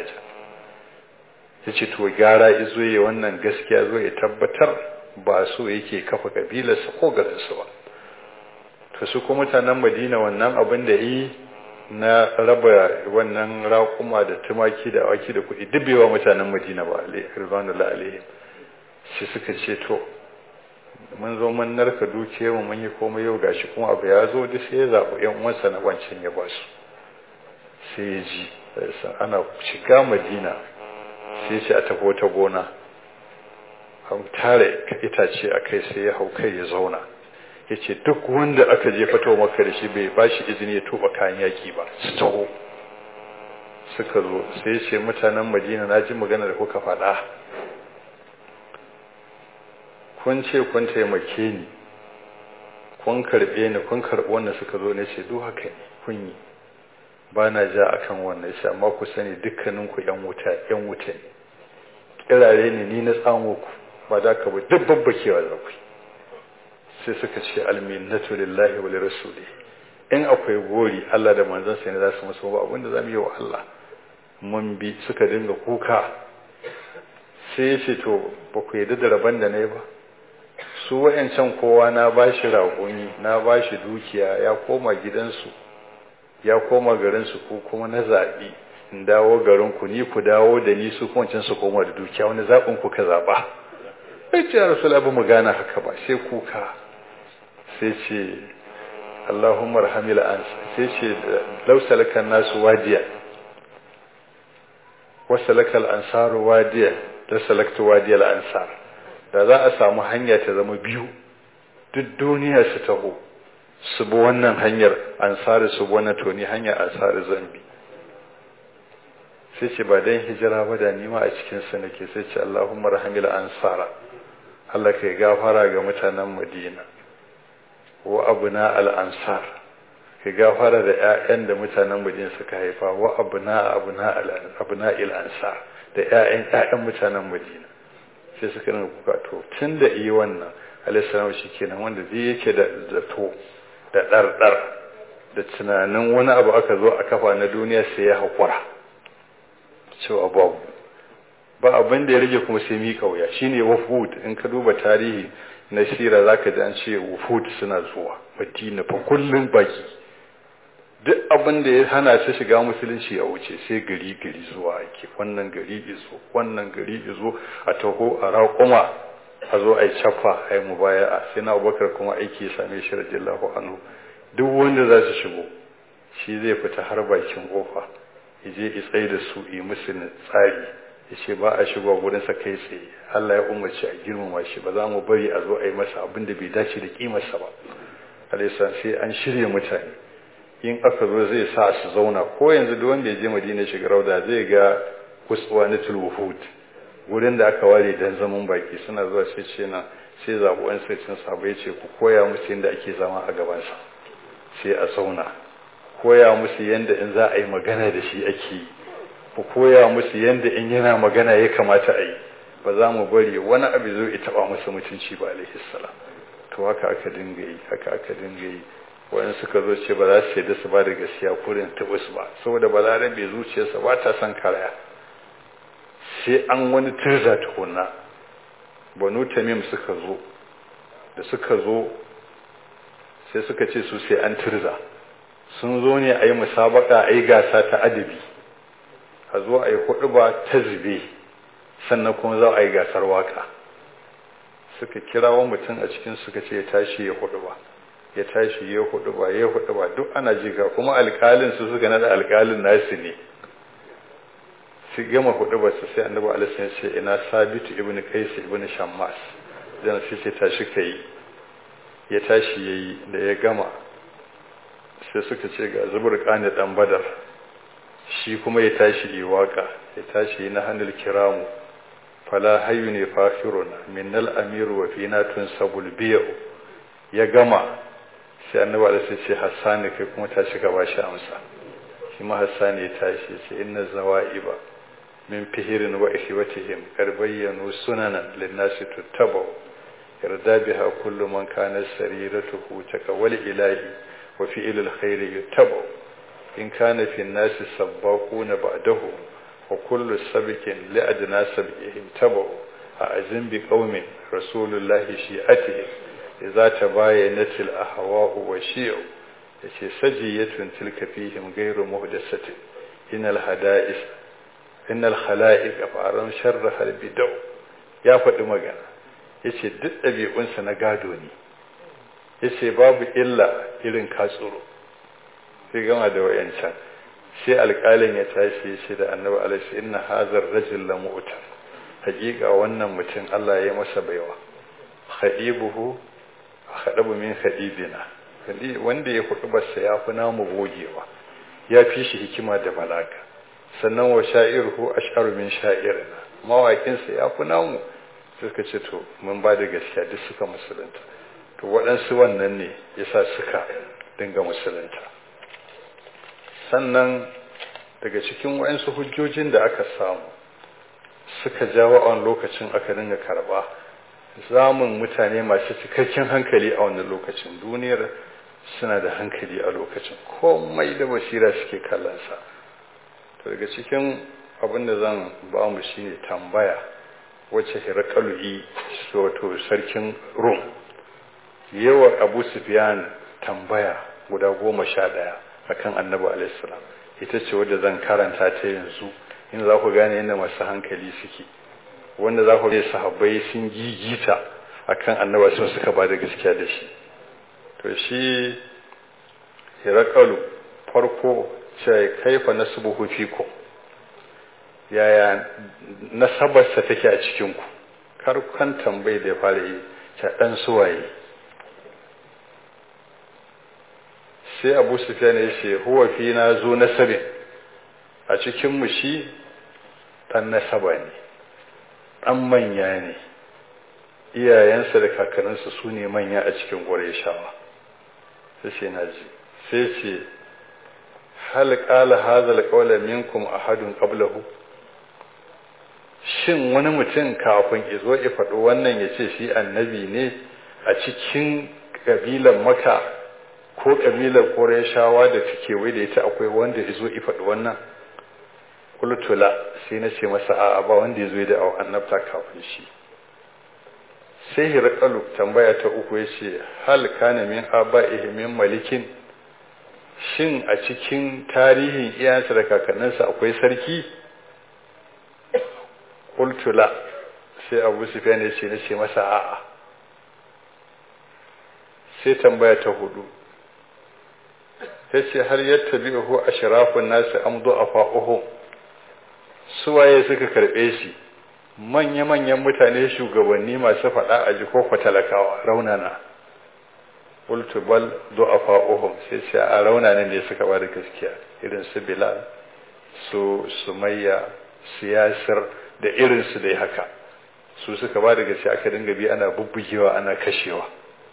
yace to gara izo ya wannan gaskiya zo ya tabbatar ba so yake kafa kabilarsa ko garinsa ba to su kuma mutanen Madina wannan abin da yi na raba wannan raƙuma da tumaki da awaki da kuɗi dubewa mutanen Madina ba ridwanullahi alaihim shi suka ce to mun zo mun narka dukiyar mu mun yi komai yau gashi kuma abu ya zo da sai ya zaɓi ƴan uwansa na wancan ya ba su sai ya ji ana shiga Madina sai ce a tafi wata gona an tare itace a kai sai ya hau kai ya zauna ya ce duk wanda aka je fito maka da shi bai ba shi izini ya tuba kayan yaki ba su taho suka zo sai ce mutanen Madina na ji magana da kuka faɗa kun ce kun taimake ni kun karɓe ni kun karɓi wannan suka zo ne ce duk haka ne kun yi ba na ja akan wannan shi amma ku sani dukkaninku yan wuta ne kirare ne ni na tsamo ku ba da ka ba duk babbakewa da ku sai suka ce alminnatu lillahi wa lirasuli in akwai gori Allah da manzon sa ne za su musu ba abinda zamu yi wa Allah mun bi suka dinga kuka sai ya ce to ba ku yarda da rabon da nayi ba su wayancan kowa na bashi raƙumi na bashi dukiya ya koma gidansu ya koma garinsu ko kuma na zaɓi in dawo garinku ni ku dawo da ni su kuma can su koma da dukiya wani zaɓin ku ka zaɓa sai ce ya rasul abu mu gana haka ba sai kuka sai ce Allahumma rahamil ansa sai ce law salakan nasu wadiya wa salakal ansaru wadiya da salaktu wadiyal ansar da za a samu hanya ta zama biyu duk duniya su taho su bi wannan hanyar ansari su bi wannan toni hanyar ansari zambi sai ce ba dan hijira ba da nima a cikin sa nake sai ce Allahumma rahamil ansara Allah kai gafara ga mutanen Madina wa abuna al ansar kai gafara da ƴaƴan da mutanen Madina suka haifa wa abuna il ansar da ƴaƴan mutanen Madina sai suka nuna kuka to tunda yi wannan alaihi shikenan wanda zai yake da zato da ɗarɗar da tunanin wani abu aka zo a kafa na duniya sai ya haƙura cewa babu ba abin da ya rage kuma sai miƙa wuya shine wufud in ka duba tarihi na sira zaka ji an ce wufud suna zuwa Madina fa kullun baki duk abin da ya hana su shiga musulunci ya wuce sai gari zuwa ake wannan gari izo a taho a raƙuma a zo a yi cafa a yi mubaya'a sai na Abubakar kuma aiki ya same shi radiyallahu anhu duk wanda za su shigo shi zai fita har bakin kofa ya je ya tsaye da su yi musu tsari ya ce ba a shigo gurinsa kai tsaye Allah ya umarci a girmama shi ba za mu bari a zo a yi masa abin da bai dace da kimarsa ba alaisa sai an shirya mutane in aka zo zai sa su zauna ko yanzu duk wanda ya je Madina shiga rauda zai ga kuswanatul wuhud wurin da aka ware dan zaman baki suna zuwa sai ce na sai zabuwan sai cin sabo ya ce ku koya musu yadda ake zama a gabansa sai a zauna koya musu yadda in za a yi magana da shi ake yi ku koya musu yadda in yana magana ya kamata a yi ba za mu bari wani abu zo ya taba musu mutunci ba alaihi salam to haka aka dinga yi wani suka zo ce ba za su yadda su ba da gaskiya kurin taɓa su ba saboda balarabe zuciyarsa ba ta son karaya sai an wani tirza tukunna banu tamim suka zo da suka zo sai suka ce su sai an tirza sun zo ne a yi musabaka a yi gasa ta adabi a zo a yi huɗuba ta zube sannan kuma za a yi gasar waka suka kirawo mutum a cikin suka ce ya tashi ya huɗuba ya tashi ya huɗuba duk ana jiga kuma alƙalin su suka nada alƙalin nasu ne su gama huɗuba su sai annabi alaihi ya ce ina sabitu ibn qais ibn shammas dan sai ce tashi kai ya tashi yayi da ya gama sai suka ce ga zuburqani dan badar shi kuma ya tashi yi waka ya tashi na hanul kiramu fala hayyun fakhiruna minnal amiru wa fina tunsabul bi'u ya gama sai annabi alaihi ce hassani kai kuma tashi ka bashi amsa shi ma hassani ya tashi sai inna zawaiba min fihirin wa ihwatihim karbayyanu sunanan linnasi tuttabu yarda biha kullu man kana sariratuhu takawal ilahi wa fi'lul khairi yuttabu in kana fi an-nasi sabbaquna ba'dahu wa kullu sabiqin li adna sabihim tabu a'azim bi qaumin rasulullahi shi'atihi idza tabayyanat al-ahwa'u wa shi'u yace sajiyatun tilka fihim ghayru muhdathatin innal khala'iq faran sharra hal bidaw ya faɗi magana yace duk ɗabi'unsa na gado ne yace babu illa irin katsuro sai gama da wayancan sai alƙalin ya tashi yace da annabi alaihi inna hazar rajul la mu'tar haƙiƙa wannan mutum Allah ya masa baiwa khadibuhu khadabu min khadibina wanda ya hudu basa ya fi namu gogewa ya fi shi hikima da balaga sannan wa sha'iruhu ash'aru min sha'irina mawaƙinsa ya fi namu suka ce to mun ba da gaskiya duk suka musulunta. To waɗansu wannan ne yasa suka dinga musulunta. Sannan daga cikin waɗansu hujjojin da aka samu suka jawo a wani lokacin aka dinga karɓa zamun mutane masu cikakken hankali a wannan lokacin. Duniyar suna da hankali a lokacin, komai da basira suke kallonsa. To daga cikin abin da zan ba mu shine tambaya wacce Hirakalu'i wato sarkin Rum yawa Abu Sufyan tambaya guda 11 akan Annabi alaihi salam. Ita ce wadda zan karanta ta yanzu in za ku gane yadda masu hankali suke, wanda za ku ga sahabbai sun gigita akan Annabi sun suka ba da gaskiya da shi. To shi Hirakalu farko ce kaifa nasbuhu fikum, yaya nasabarsa take a cikinku. Karkan tambayi da ya fara yi ta ɗan suwaye. Sai Abu Sufyan ya ce huwa fi na zo nasabin, a cikinmu shi ɗan nasaba ne, ɗan manya ne, iyayensa da kakanninsa su ne manya a cikin Qurayshawa. Sai ce na ji. Sai ce hal qala hadha alqawla minkum ahadun qablahu, shin wani mutum kafin izo ya faɗo wannan ya ce shi annabi ne a cikin ƙabilar Makka ko ƙabilar Qurayshawa da take wai da ita akwai wanda izo ya faɗi wannan? Qultu la, sai na ce masa a'a ba wanda yazo da annabta kafin shi. Sai Hirakalu tambaya ta uku ya ce hal kana min aba'ihi min malikin, shin a cikin tarihin iyayensa da kakanninsa akwai sarki? Qultu la, sai Abu Sufyan ya ce na ce masa a'a. Sai tambaya ta hudu yace har yattabi'uhu ashrafun nasi am du'afa'uhu, suwaye suka karbe shi, manya-manyan mutane shugabanni masu faɗa a ji ko talakawa raunana? Qultu bal du'afa'uhum, sai ce a raunanan ne suka ba da gaskiya, irin su Bilal, su Sumayya, su Yasir da irin su dai haka, su suka ba da gaskiya. Aka dinga bi ana bubbugewa ana kashewa.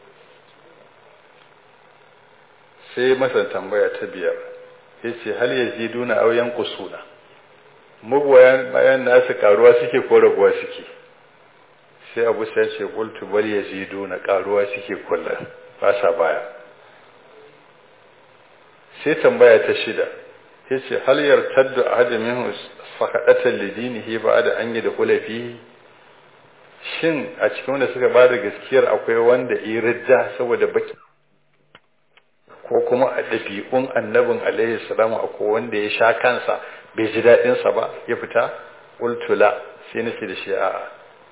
Sai masa tambaya ta biyar yace hal yaziduna aw yanqusuna, mugoyan bayan nasu karuwa suke ko raguwa suke? Sai Abu Sa'id ya ce qultu bal yaziduna, karuwa suke kullum ba sa baya. Sai tambaya ta shida yace hal yartaddu ahadun minhum faqadatan lidinihi ba'da an yadkhula fihi, shin a cikin wanda suka bada gaskiyar akwai wanda yi ridda saboda baki ko kuma a ɗabi'un annabin alaihi salamu akwai wanda ya sha kansa bai ji daɗinsa ba ya fita? Ultula, sai nace da shi a'a.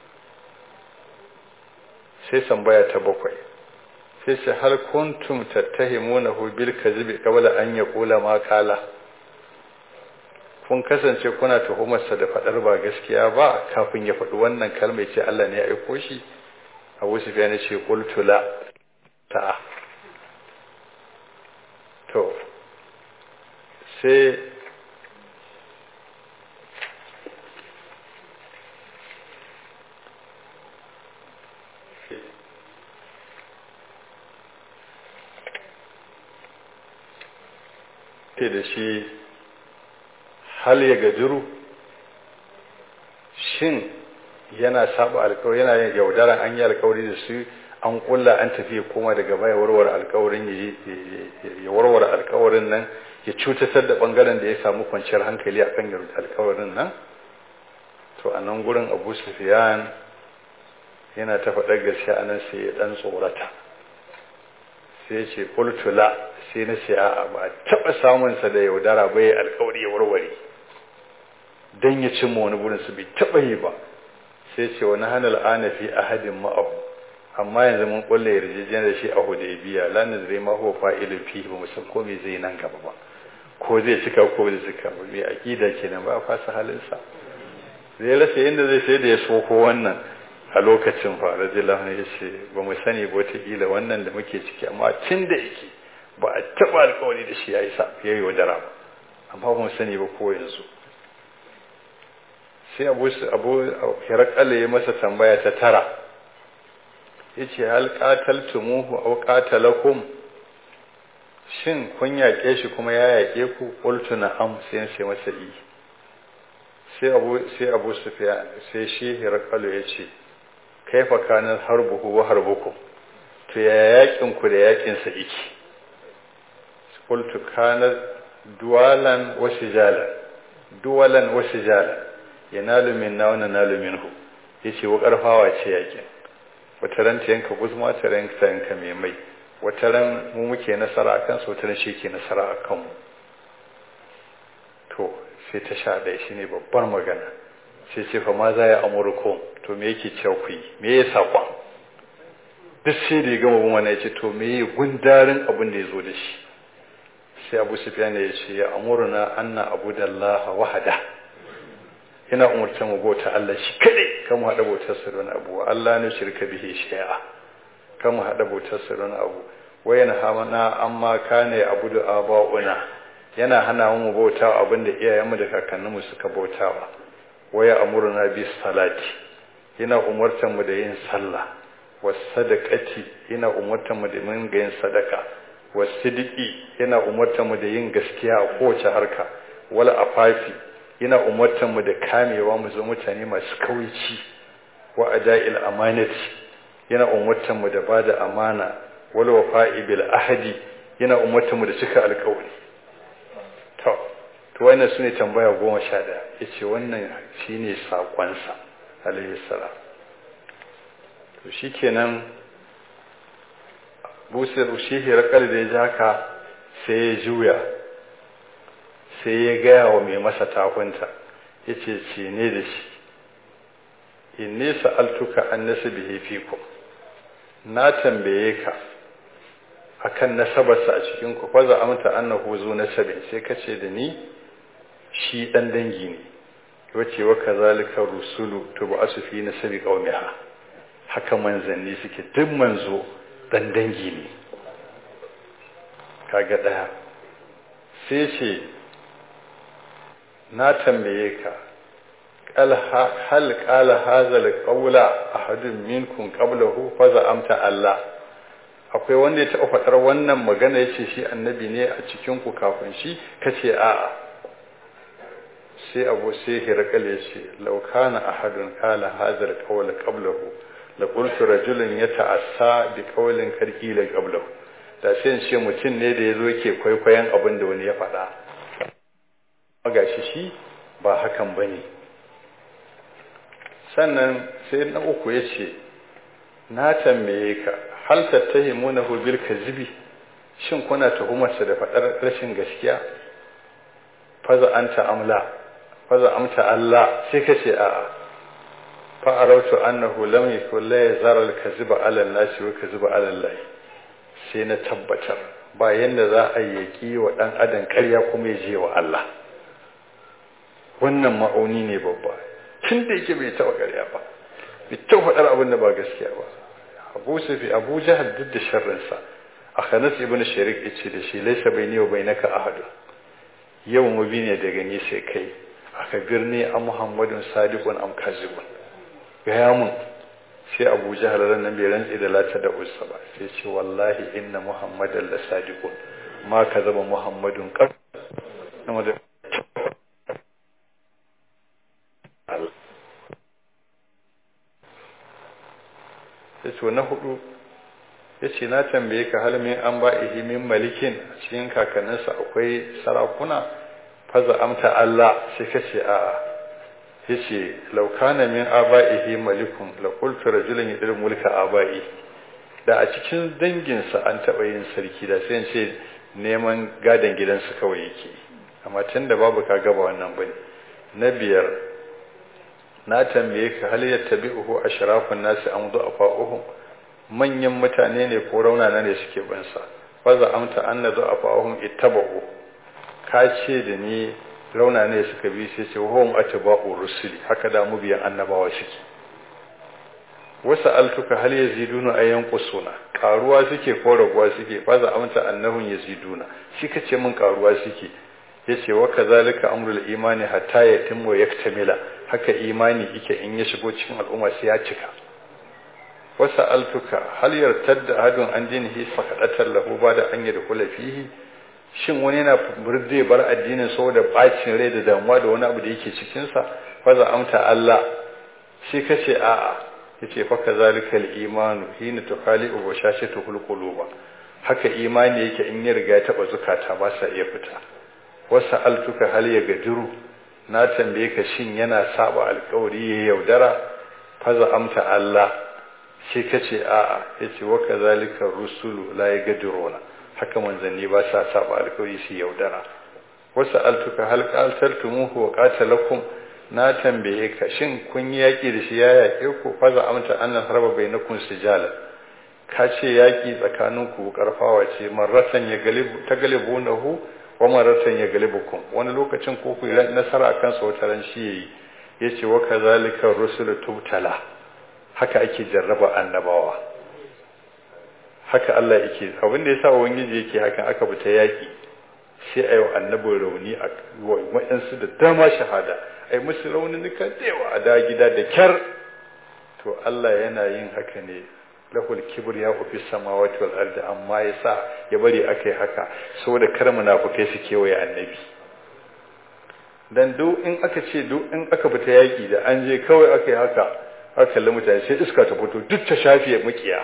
Sai tambaya ta bakwai sai ce hal kuntum tattahimunahu bil kadhibi qabla an yaqula ma qala, kun kasance kuna tuhumarsa da faɗar ba gaskiya ba kafin ya faɗi wannan kalma ya ce Allah ne ya aiko shi? Abu Sufyan ya ce qultula ta'a. To sai da shi hal ya gajiru, shin yana saba alƙawari, yana yaudaran an yi alƙawari da su, an kulla an tafi koma daga baya warware alƙawarin, ya warware alƙawarin nan, ya cutatar da bangaren da ya samu kwanciyar hankali a kan alƙawarin nan? To a nan gurin Abu Sufyan yana ta faɗar gaskiya anan sai ya dan tsorata, sai ya ce qultu la, sai na ce a'a ba taɓa samun sa da yaudara bai alƙawari ya warware dan ya cimma wani burin su, bai taɓa yi ba. Sai ce wani hanal anafi ahadin ma'ahu, amma yanzu mun kulle yarjejiyar da shi a Hudaybiya, la nazri ma huwa fa'ilun fihi, ba musan ko me zai nan gaba ba, ko zai cika ko zai cika ba, me aqida kenan ba fasa halin sa. Zai rasa yanda zai sai da ya soko wannan a lokacin fa radiyallahu anhu yace ba mu sani ba ta kila wannan da muke ciki, amma tun da yake ba a taba alƙawari da shi yayi sa yayi wadara ba, amma ba mu sani ba ko yanzu. sai abu Hirakale ya masa tambaya ta tara, yace hal qataltumuhu aw qatalakum, shin kun yaƙe shi kuma ya yaƙe ku? Qultu na'am, sai sai masa yi. sai abu Sufyan sai shi Hirakale ya ce kaifa kana harbuhu wa harbukum, to ya yaƙin ku da yaƙin sa yake? Qultu kana duwalan wa sijalan yanalu minna wa nanalu minhu, yace wa karfawa ce yaƙin, wata ran ta yanka guzma, ta ran ta yanka mai, wata ran mu muke nasara akan su, wata ran shi ke nasara akan mu. To sai ta sha ɗaya shine babbar magana, sai ce fa ma za ya amurkum, to me yake cewa ku yi, me ya saƙon? Duk sai da ya gama bin wannan ya ce to me ya gundarin abin da ya zo da shi. Sai Abu Sufyan ya ce ya amuruna anna abudallaha wahada, ina umurtan mu bauta Allah shi kadai, kan mu hada bautar sa don abu, Allah ne shirka bihi shay'a, kan mu hada bautar sa don abu. Wayan hamana amma kana abudu aba'una, yana hana mu bauta abinda iyayenmu da kakanninmu suka bautawa. Waya amuruna bis salati, yana umurtan mu da yin sallah, was sadaqati, yana umurtan mu da mun ga yin sadaka, was sidiki, yana umurtan mu da yin gaskiya a kowace harka, wala afafi, yana umurtan mu da kamewa mu zo mutane masu kauci, wa ada'il amanati, yana umurtan mu da bada amana, wala wafa'i bil ahdi, yana umurtan mu da cika alƙawari. To wannan sune tambaya 11, yace wannan shine sakon sa alaihi salam. To shikenan Busir shi Hirakal da ya ji haka sai ya juya, sai ya gaya wa mai masa takunta, yace ce ne da shi, inni sa'altuka an nasbihi fikum, na tambaye ka akan nasabarsa a cikin ku, fa za amta annahu zu nasabin, sai kace da ni shi dan dangi ne, wace wa kazalika rusulu tub'asu fi nasabi qaumiha, haka manzanni suke, duk manzo dan dangi ne. Kaga daya sai ce na tambaye ka hal qala hadha alqawla ahadun minkum qablahu fa za amta Allah, akwai wanda ya taɓa faɗar wannan magana yace shi annabi ne a cikin ku kafin shi? Kace a'a. Sai Abu Hirakal ya ce law kana ahadun qala hadha alqawla qablahu la qultu rajulun yata'assa bi qawlin karqila qablahu, da sai in ce mutum ne da yazo yake kwaikwayon abin da wani ya faɗa, gashi shi ba hakan bane. Sannan sai na uku yace na tambaye ka hal tattahimunahu bil kadhibi, shin kuna tuhumarsa da faɗar rashin gaskiya? Faza amta Allah, sai kace a'a. Fa arautu annahu lam yakul la yazara al kadhiba ala an-nasi wa kadhiba ala Allah, sai na tabbatar ba yanda za a yaki wa dan adam ƙarya kuma ya je wa Allah. Wannan ma'auni ne babba, tun da yake bai taɓa ƙarya ba, bai taɓa faɗar abin da ba gaskiya ba. Abu Jahal duk da sharrinsa, Akhanas ibn Sharik yace da shi laysa baini wa bainaka ahad, yau mu bi ne daga ni sai kai, aka birni a Muhammadun sadiqun am kazibun, gaya mun. Sai Abu Jahal ran bai rantsi da Lata da Uzza ba, sai ce wallahi inna Muhammadan la sadiqun ma kazaba Muhammadun qad. Yace na hudu yace na tambaye ka hal min an ba'ihi min malikin, a cikin kakanninsa akwai sarakuna? Faza amta Allah, sai kace a'a. Yace law kana min aba'ihi malikun la qultu rajulun yadil mulka aba'i, da a cikin danginsa an taba yin sarki da sai ce neman gadan gidansu kawai yake, amma tunda babu ka gaba wannan bane. Na biyar na tambaye ka hal yattabi'uhu ashrafun nasi am du'afa'uhum, manyan mutane ne ko raunana ne suke bin sa? Faza amta anna du'afa'uhum ittaba'u, ka ce da ni rauna ne suka bi, sai ce hum atba'u rusuli, haka da mu biyan annabawa suke. Wasa altuka hal yaziduna ayyan qusuna, karuwa suke ko raguwa suke? Faza amta annahum yaziduna, shi kace mun karuwa suke. Yace wa kazalika amrul imani hatta yatimmu yaktamila, haka imani yake in ya shigo cikin al'umma sai ya cika wasa altuka hal yartadda adun an dinihi faqadatar lahu ba da an yadkhula fihi shin wani yana zai bar addinin saboda bacin rai da damuwa da wani abu da yake cikin sa fa za amta Allah shi kace a'a yace fa kazalikal imanu hina tukhali'u wa shashatuhul quluba haka imani yake in ya riga ya taba zukata ba sa iya fita wasa altuka hal ya gadiru na tambaye ka shin yana saba alƙawari ya yaudara fa za amta Allah shi kace a'a yace wa kazalika rusulu la yagdiruna haka manzanni ba sa saba alƙawari su yaudara wasu altuka hal qataltumuhu wa qatalakum na tambaye ka shin kun yi yaki da shi ya yake ku faza amta annan harba bainakum sijala ka ce yaki tsakaninku karfawa ce marratan ya galibu ta galibunahu wa marratan ya galibukum wani lokacin ko ku nasara akan sa wata ran shi yayi yace wa kazalika rusulu tubtala haka ake jarraba annabawa haka Allah yake abin da yasa ubangiji yake hakan aka fita yaki sai ayi annabin rauni a wayansu da dama shahada ai musu raunuka dewa a da gida da kyar to Allah yana yin haka ne lahul kibriya fi samawati wal ardi amma yasa ya bari akai haka saboda kar munafikai su kewaye annabi dan in aka fita yaki da an je kawai akai haka aka kalli mutane sai iska ta fito duk ta shafiye mukiya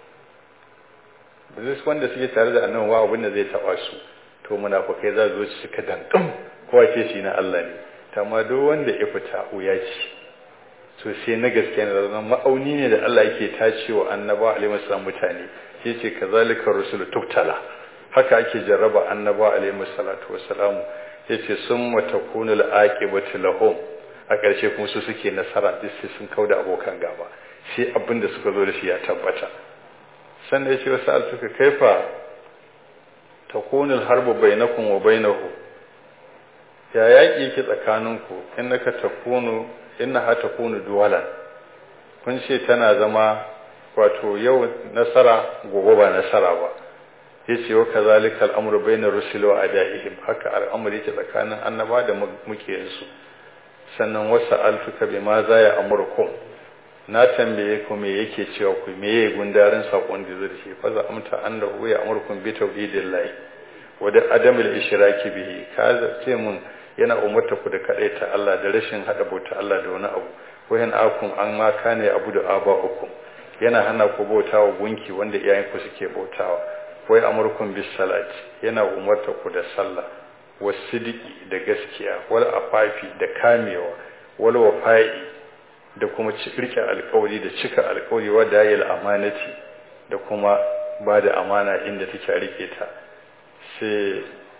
duk wanda suke tare da annabi wa abin da zai taba su to munafikai za su zo su ka dankan kowa ce shi na Allah ne amma duk wanda ya fita uya ce to sai na gaskiya ne da ma'auni ne da Allah yake tacewa annaba alaihi wasallam mutane yace kazalika rusul tubtala haka ake jarraba annaba alaihi salatu wasalam yace summa takunu al-aqibatu lahum a ƙarshe kuma su suke nasara duk sai sun kauda abokan gaba sai abin da suka zo da shi ya tabbata sannan yace wasu altuka kaifa takunu al-harbu bainakum wa bainahu ya yaƙi yake tsakaninku innaha takunu duwalan kun ce tana zama wato yau nasara gobe ba nasara ba yace wa kazalika al'amru bainar rusuli wa adaihim haka al'amari yake tsakanin annaba da mukiyansu sannan wasa altuka bima za ya amurkum na tambaye ku me yake cewa ku me yayi gundarin sakon da zai shi fa za amta annahu ya amurkum bi tauhidillahi wa da adamul ishraki bihi kaza ce mun yana umarta ku da ta Allah da rashin hada bauta Allah da wani abu wayan akum an ma kane abu da aba'ukum yana hana ku bautawa gunki wanda iyayenku suke bautawa wai amurkum bis salati yana umarta ku da sallah wasidiki da gaskiya wal afafi da kamewa wal wafa'i da kuma rike alƙawari da cika alƙawari wa dayil amanati da kuma ba da amana inda take rike ta sai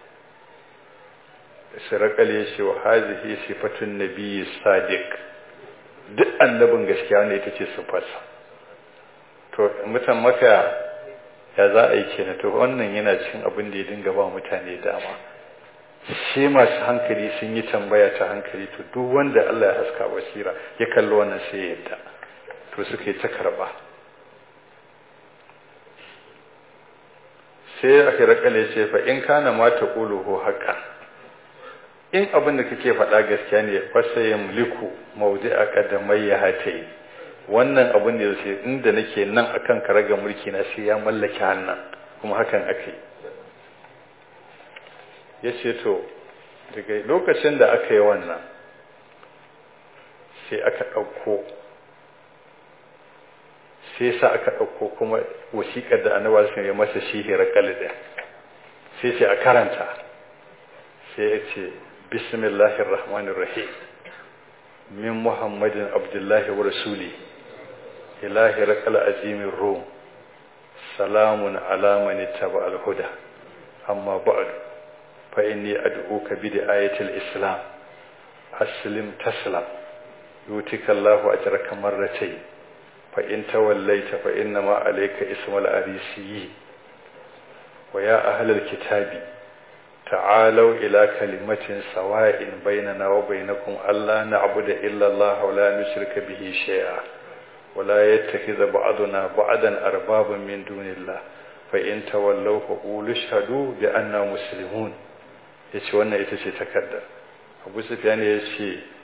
sirakale shi wa hazihi sifatun nabiyyi sadiq duk annabin gaskiya ne ita ce sifarsa to mutan maka ya za a yi kenan to wannan yana cikin abin da ya dinga ba mutane dama shi masu hankali sun yi tambaya ta hankali to duk wanda Allah ya haska basira ya kalli wannan sai ya yadda to suka yi ta karba sai aka rakale ce fa in kana ma ta quluhu haqqan in abin da kake faɗa gaskiya ne fasa ya muliku mawdi'a qadamai ya hatai wannan abin da yake inda nake nan akan karaga mulki na sai ya mallaki hannan kuma hakan akai yace to daga lokacin da aka yi wannan sai aka dauko aka dauko kuma wasiƙar da annabawa sun yi masa shi hirakal da sai a karanta sai ya ce bismillahir rahmanir rahim min muhammadin abdullahi wa rasuli ilahi raqal azimir rum salamun ala man ittaba al huda amma ba'd fa inni ad'uka bi ayatil islam aslim taslam yutika Allahu ajraka marratayn fa in tawallaita fa inna ma alayka ismul arisiyi wa ya ahlal kitabi تعالوا إلى كلمة سواء بيننا وبينكم ألا نعبد إلا الله ولا نشرك به شيئا ولا يتخذ بعضنا بعضا أربابا من دون الله فإن تولوا فقولوا اشهدوا بأننا مسلمون yace wannan ita ce takarda Abu Sufyan yace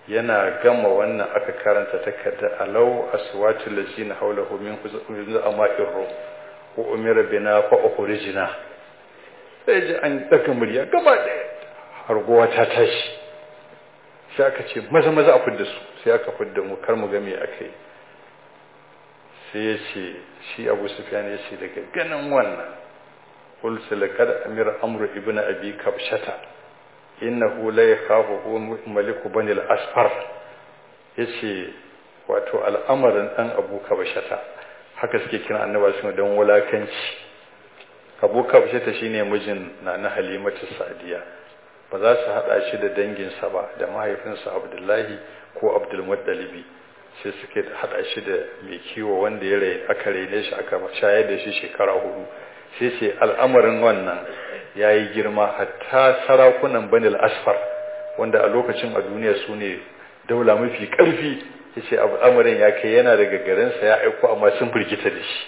yana gama wannan aka karanta takarda alau aswatul lazina hawlahu min huzul ama'ir rum wa umira bina fa ukhrijna sai ji an daga murya gaba ɗaya hargowa ta tashi sai aka ce maza a fidda su sai aka fidda mu kar mu ga me akai sai ya ce shi Abu Sufyan ya ce daga ganin wannan qultu laqad amira amru ibnu abi kabshata innahu la yakhafu maliku bani al-asfar yace wato al'amarin dan Abu Kabshata haka suke kira annabi sun dan wulakanci Abu Kabshata shine mijin na Halimatu Sadiya ba za su hada shi da danginsa ba da mahaifinsa Abdullahi ko Abdul Muttalibi sai suke hada shi da mai kiwo wanda aka raine shi aka shayar da shi shekara 4 sai ce al'amarin wannan ya yi girma hatta sarakunan banil asfar wanda a lokacin a duniya su ne daula mafi ƙarfi ya ce al'amarin ya kai yana daga garinsa ya aiko amma sun firgita da shi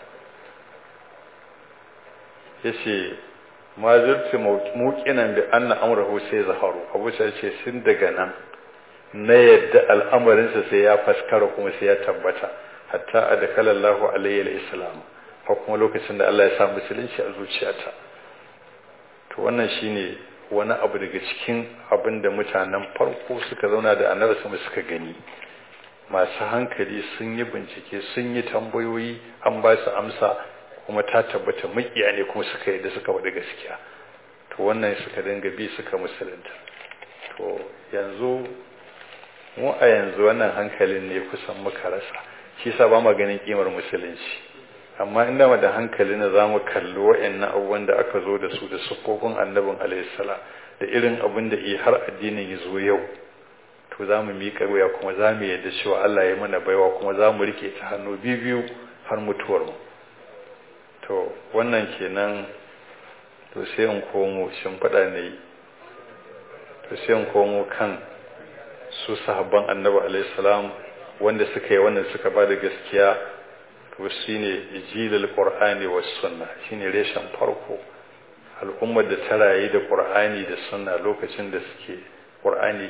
ya ce ma zurfi muƙinan da an na amurhu sai zaharu abu sai ce sun daga nan na yadda al'amarinsa sai ya faskara kuma sai ya tabbata hatta a da kalallahu alayyar islam ko kuma lokacin da Allah ya sa musulunci a zuciyata to wannan shine wani abu daga cikin abin da mutanen farko suka zauna da annabi suka gani masu hankali sun yi bincike sun yi tambayoyi an ba su amsa kuma ta tabbata makiya ne kuma suka yi da suka wada gaskiya to wannan suka dinga bi suka musulunta to yanzu mu a yanzu wannan hankalin ne kusan muka rasa shi sa ba ma ganin kimar musulunci amma inda da hankali na za mu kalli wa'annan abubuwan da aka zo da su da sufofin annabin alaihissalam da irin abin da har addinin ya zo yau to za mu miƙa wuya kuma za mu yadda cewa Allah ya mana baiwa kuma za mu rike ta hannu biyu har mutuwar mu to wannan kenan to sai in komo shimfiɗa ne to sai in komo kan su sahabban annabi alaihissalam wanda suka yi wannan suka ba da gaskiya to shine ijilul qur'ani was sunna shine reshen farko al'ummar da ta rayu da qur'ani da sunna lokacin da suke qur'ani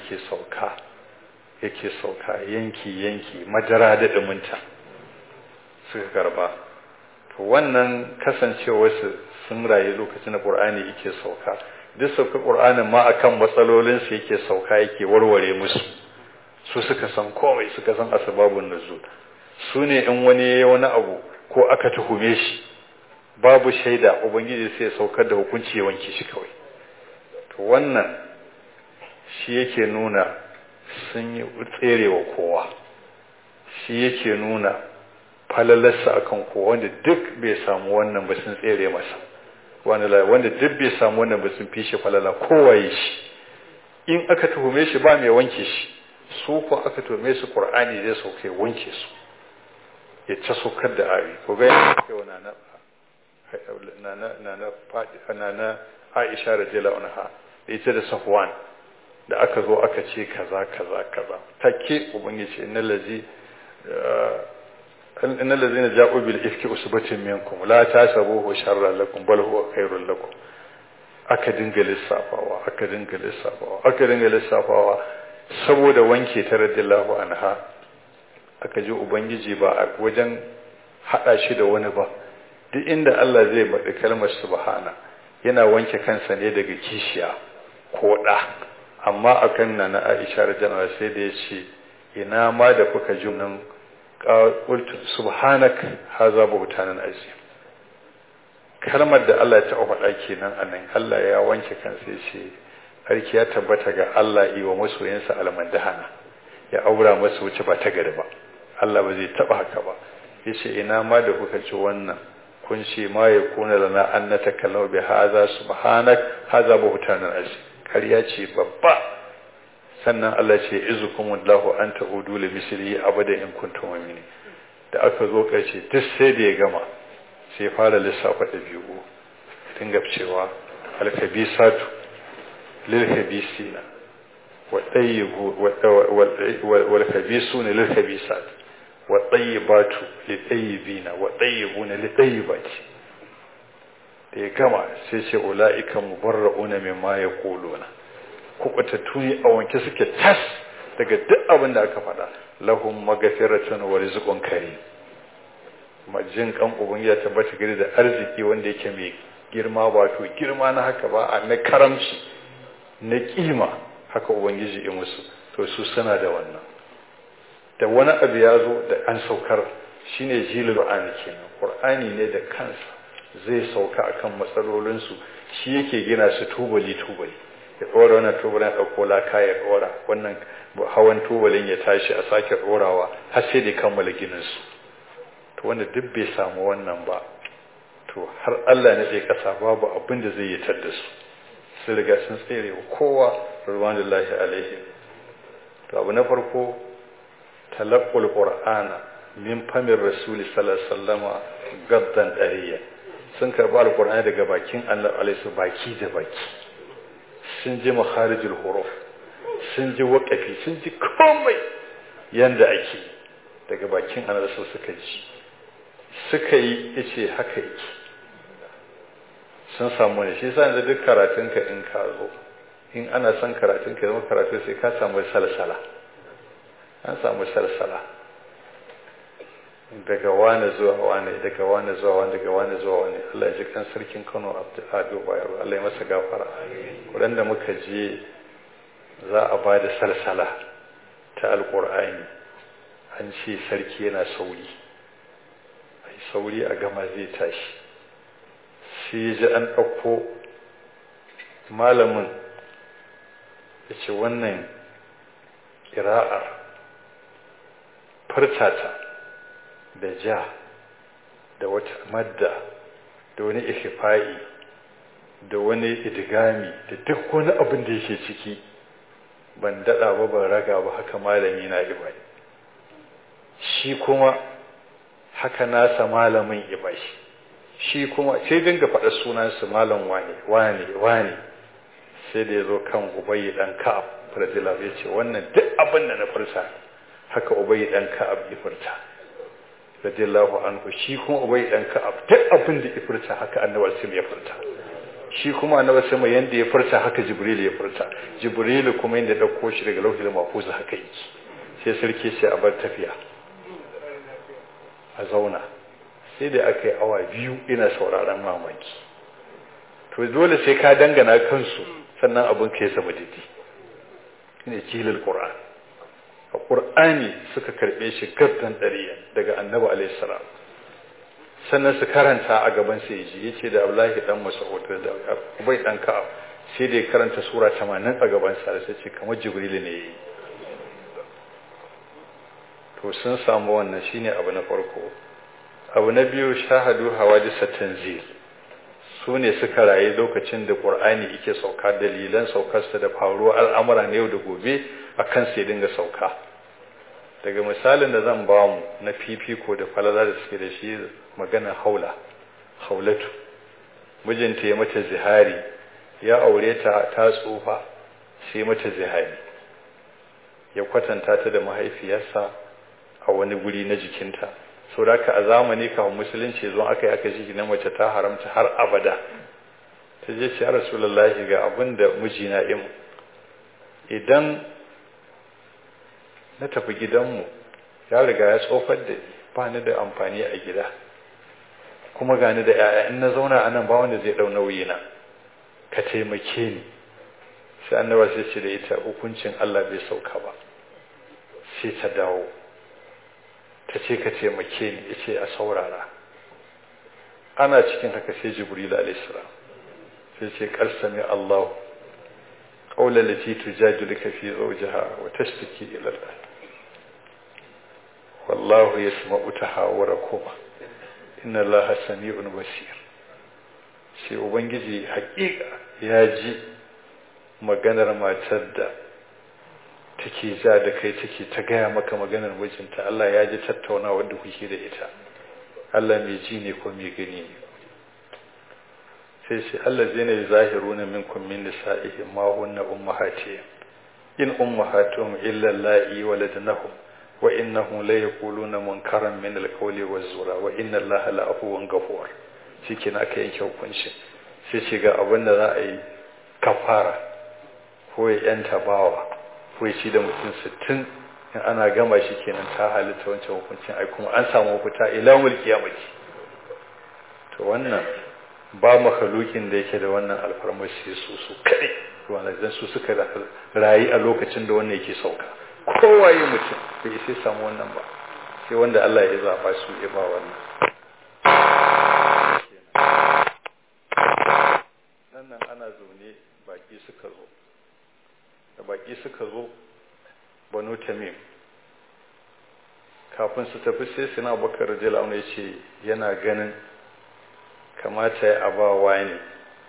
yake sauka yanki madara da duminta suka karba to wannan kasancewar su sun rayu lokacin da qur'ani yake sauka duk sauka qur'anin ma akan matsalolin su yake sauka yake warware musu su suka san komai suka san asbabun nuzul su ne in wani ya yi wani abu ko aka tuhume shi babu shaida ubangiji sai ya saukar da hukunci ya wanke shi kawai to wannan shi yake nuna sun yi tserewa kowa shi yake nuna falalarsa akan kowa wanda duk bai samu wannan ba sun tsere masa wanda duk bai samu wannan ba sun fi shi falala kowaye shi in aka tuhume shi ba mai wanke shi su ko aka tuhume su qur'ani zai sauke wanke su ya ta saukar da ari ko ga yana cewa na Aisha radiyallahu anha da ita da Safwan da aka zo aka ce kaza take ubangiji innal ladzina ja'u bil ifki usbatin minkum la tasabuhu sharran lakum bal huwa khairul lakum aka dinga lissafawa saboda wanke ta radiyallahu anha aka ji ubangiji ba a wajen hada shi da wani ba duk inda Allah zai bada kalmar subhana yana wanke kansa ne daga kishiya ko da amma akan na Aisha radhiyallahu anha sai da yace ina ma da kuka ji nan qultu subhanak haza buhtanan azim kalmar da Allah ya ta faɗa kenan anan Allah ya wanke kansa yace sarki ya tabbata ga Allah yi wa masoyansa almandahana ya aura masa wuce ba ta gari ba Allah ba zai taba haka ba yace ina ma da kuka ci wannan kun ce ma ya kuna lana an natakallamu bi hadha subhanak hadha buhtanan azim kariya ce babba sannan Allah ce izukumullahu an ta'udu li misli abada in kuntum mu'minin da aka zo kace duk sai da ya gama sai fara lissafa da biyu tinga cewa al-khabisatu lil khabisina wa tayyibu wal khabisuna lil khabisat wa tayyibatu lil tayyibina wa tayyibuna lil tayyibati da ya gama sai ce ula'ika mubarra'una mimma yaquluna kubutattu ne a wanke suke tas daga duk abin da aka faɗa lahum maghfiratun wa rizqun karim majin kan ubangiji ya tabbata gari da arziki wanda yake mai girma wato girma na haka ba a na karamci na kima haka ubangiji ya musu to su suna da wannan da wani abu ya zo da an saukar shine jilul qur'ani kenan qur'ani ne da kansa zai sauka akan matsalolinsu shi yake gina su tubali ya ɗora wannan tubalin ɗauko laka ya ɗora wannan hawan tubalin ya tashi a sake ɗorawa har sai da kammala gininsu to wanda duk bai samu wannan ba to har Allah na ɗaya ƙasa babu abin da zai yi tar da su sun riga sun tsere wa kowa ruwanullahi alaihi to abu na farko talaqqul qur'ana min famin rasuli sallallahu alaihi wasallama gaddan dariya sun karɓi alqur'ani daga bakin Allah alaihi baki da baki sun ji makharijul huruf sun ji waƙafi sun ji komai yanda ake daga bakin Allah suka yi yace haka yake sun samu ne shi yasa yanzu duk karatunka in ka zo in ana son karatunka zama karatu sai ka samu salsala an samu salsala daga wane zuwa wane daga wane zuwa wane daga wane zuwa wane Allah ya ji kan sarkin Kano Abdul Bayero Allah ya masa gafara kuran da muka je za a ba da salsala ta alqur'ani an ce sarki yana sauri a gama zai tashi sai ji an ɗauko malamin ya ce wannan ƙira'ar fartata da ja da wata madda da wani ikhfa'i da wani idgami da duk wani abin da yake ciki ban dada ba ban raga ba haka malami na ibai shi kuma haka nasa malamin ibai shi kuma sai dinga faɗa sunansu malam wane sai da ya zo kan ubayi dan ka'ab radiyallahu ya ce wannan duk abin da na furta haka ubayi dan ka'ab ya furta radiyallahu anhu shi kuma ubayi dan ka'ab duk abin da ya furta haka annabi sai ya furta shi kuma annabi sai yanda ya furta haka jibril ya furta jibril kuma yanda ya dauko shi daga lauhil mahfuz haka yake sai sarki sai a bar tafiya a zauna sai da aka yi awa 2 ina sauraron mamaki to dole sai ka dangana kansu sannan abin ka ya zama didi ne jilal qur'an a qur'ani suka karbe shi gaddan dariya daga annabi alaihi salam sannan su karanta a gaban sai ji yace da Abdullahi dan Mas'ud da Ubay dan Ka'ab sai da ya karanta sura 80 a gaban sa sai ce kamar Jibril ne yayi to sun samu wannan shine abu na farko abu na biyu shahadu hawadisa tanzil su ne suka rayu lokacin da qur'ani yake sauka dalilan saukarsa da faruwar al'amura na yau da gobe akan sai dinga sauka daga misalin da zan ba mu na fifiko da falala da suke da shi magana haulatu mijinta ya mata zihari ya aure ta tsufa sai mata zihari ya kwatanta ta da mahaifiyarsa a wani guri na jikinta saboda a zamani kafin musulunci zuwa aka yi aka ji na mace ta haramta har abada ta je ce ya rasulullahi ga abin da mijina idan na tafi gidanmu ya riga ya tsofar da ba ni da amfani a gida kuma gani da yaya in na zauna a nan ba wanda zai dau nauyi na ka taimake ni sai annabi sai ce da ita hukuncin Allah bai sauka ba sai ta dawo ta ce ka taimake ni yace a saurara ana cikin haka sai Jibril alayhi salam sai ce qarsami Allah qawla lati tujadiluka fi zawjiha wa tashtaki ila Allah wallahu yasma'u tahawurakuma inna Allaha sami'un basir sai ubangiji hakika ya ji maganar matar da take ja da kai take ta gaya maka maganar mijinta Allah ya ji tattaunawa da kuke da ita Allah mai ji ne ko mai gani ne sai shi Allah zai ne zahiruna minkum min nisa'ihim ma hunna ummahatihim in ummahatuhum illa allati waladnahum wa innahum la yaquluna munkaran min alqawli waz-zura wa inna Allaha la'afuwun ghafur cikin aka yanke hukunci sai shiga abin da za a yi kafara ko ya yanta bawa ko ya ci da mutum 60 in ana gama shi kenan ta halitta wancan hukuncin ai kuma an samu mafita ila mulki ya mace to wannan ba makhlukin da yake da wannan alfarmar sai su kadai wannan su suka rayu a lokacin da wannan yake sauka kowaye mutum bai sai samu wannan ba sai wanda Allah ya zaba su ya ba wannan nan ana zaune baki suka zo da baki suka zo Banu Tamim kafin su tafi sai Sina Bakar radiyallahu anhu yace yana ganin kamata ya abawa ne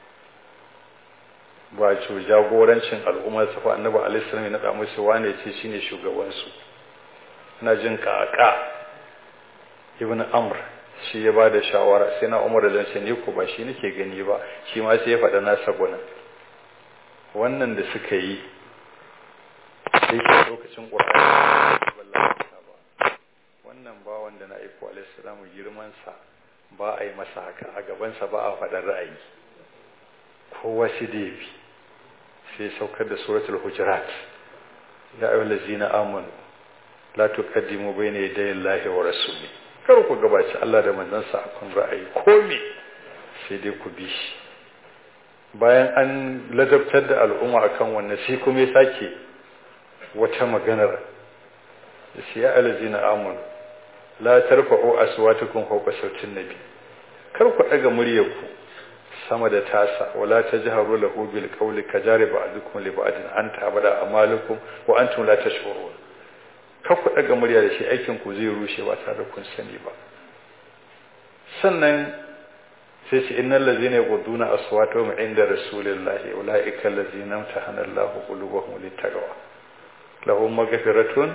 ba cu jagorancin al'ummar safa annabi alaihi salam ya nada musu wane ce shine shugaban su ina jin kaka ibn amr shi ya bada shawara sai na umar da ce ni ko ba shi nake gani ba shi ma sai ya faɗa nasa gona wannan da suka yi sai ke lokacin qur'ani wannan ba wanda na aiko alaihi salamu girman sa ba a yi masa haka a gaban sa ba a faɗar ra'ayi kowa shi da yafi sai saukar da suratul hujurat ya ayyuhallazina amanu la tuqaddimu bayna yaday Allahi wa rasuli kar ku gabaci Allah da manzansa akan ra'ayi komai sai dai ku bi shi bayan an ladabtar da al'umma akan wannan sai kuma ya sake wata maganar sai ya ayyuhallazina amanu la tarfa'u aswatakum fawqa sautin nabi kar ku daga muryarku sama da tasa wala tajharu lahu bil qawli kajari ba'dukum li ba'din anta abada amalukum wa antum la tashurun kar ku daga murya da shi aikin ku zai rushe ba tare kun sani ba sannan sai ce innal ladzina yaghudduna aswatahum inda rasulillahi ulaika alladzina amtahana Allahu qulubahum littaqwa lahum maghfiratun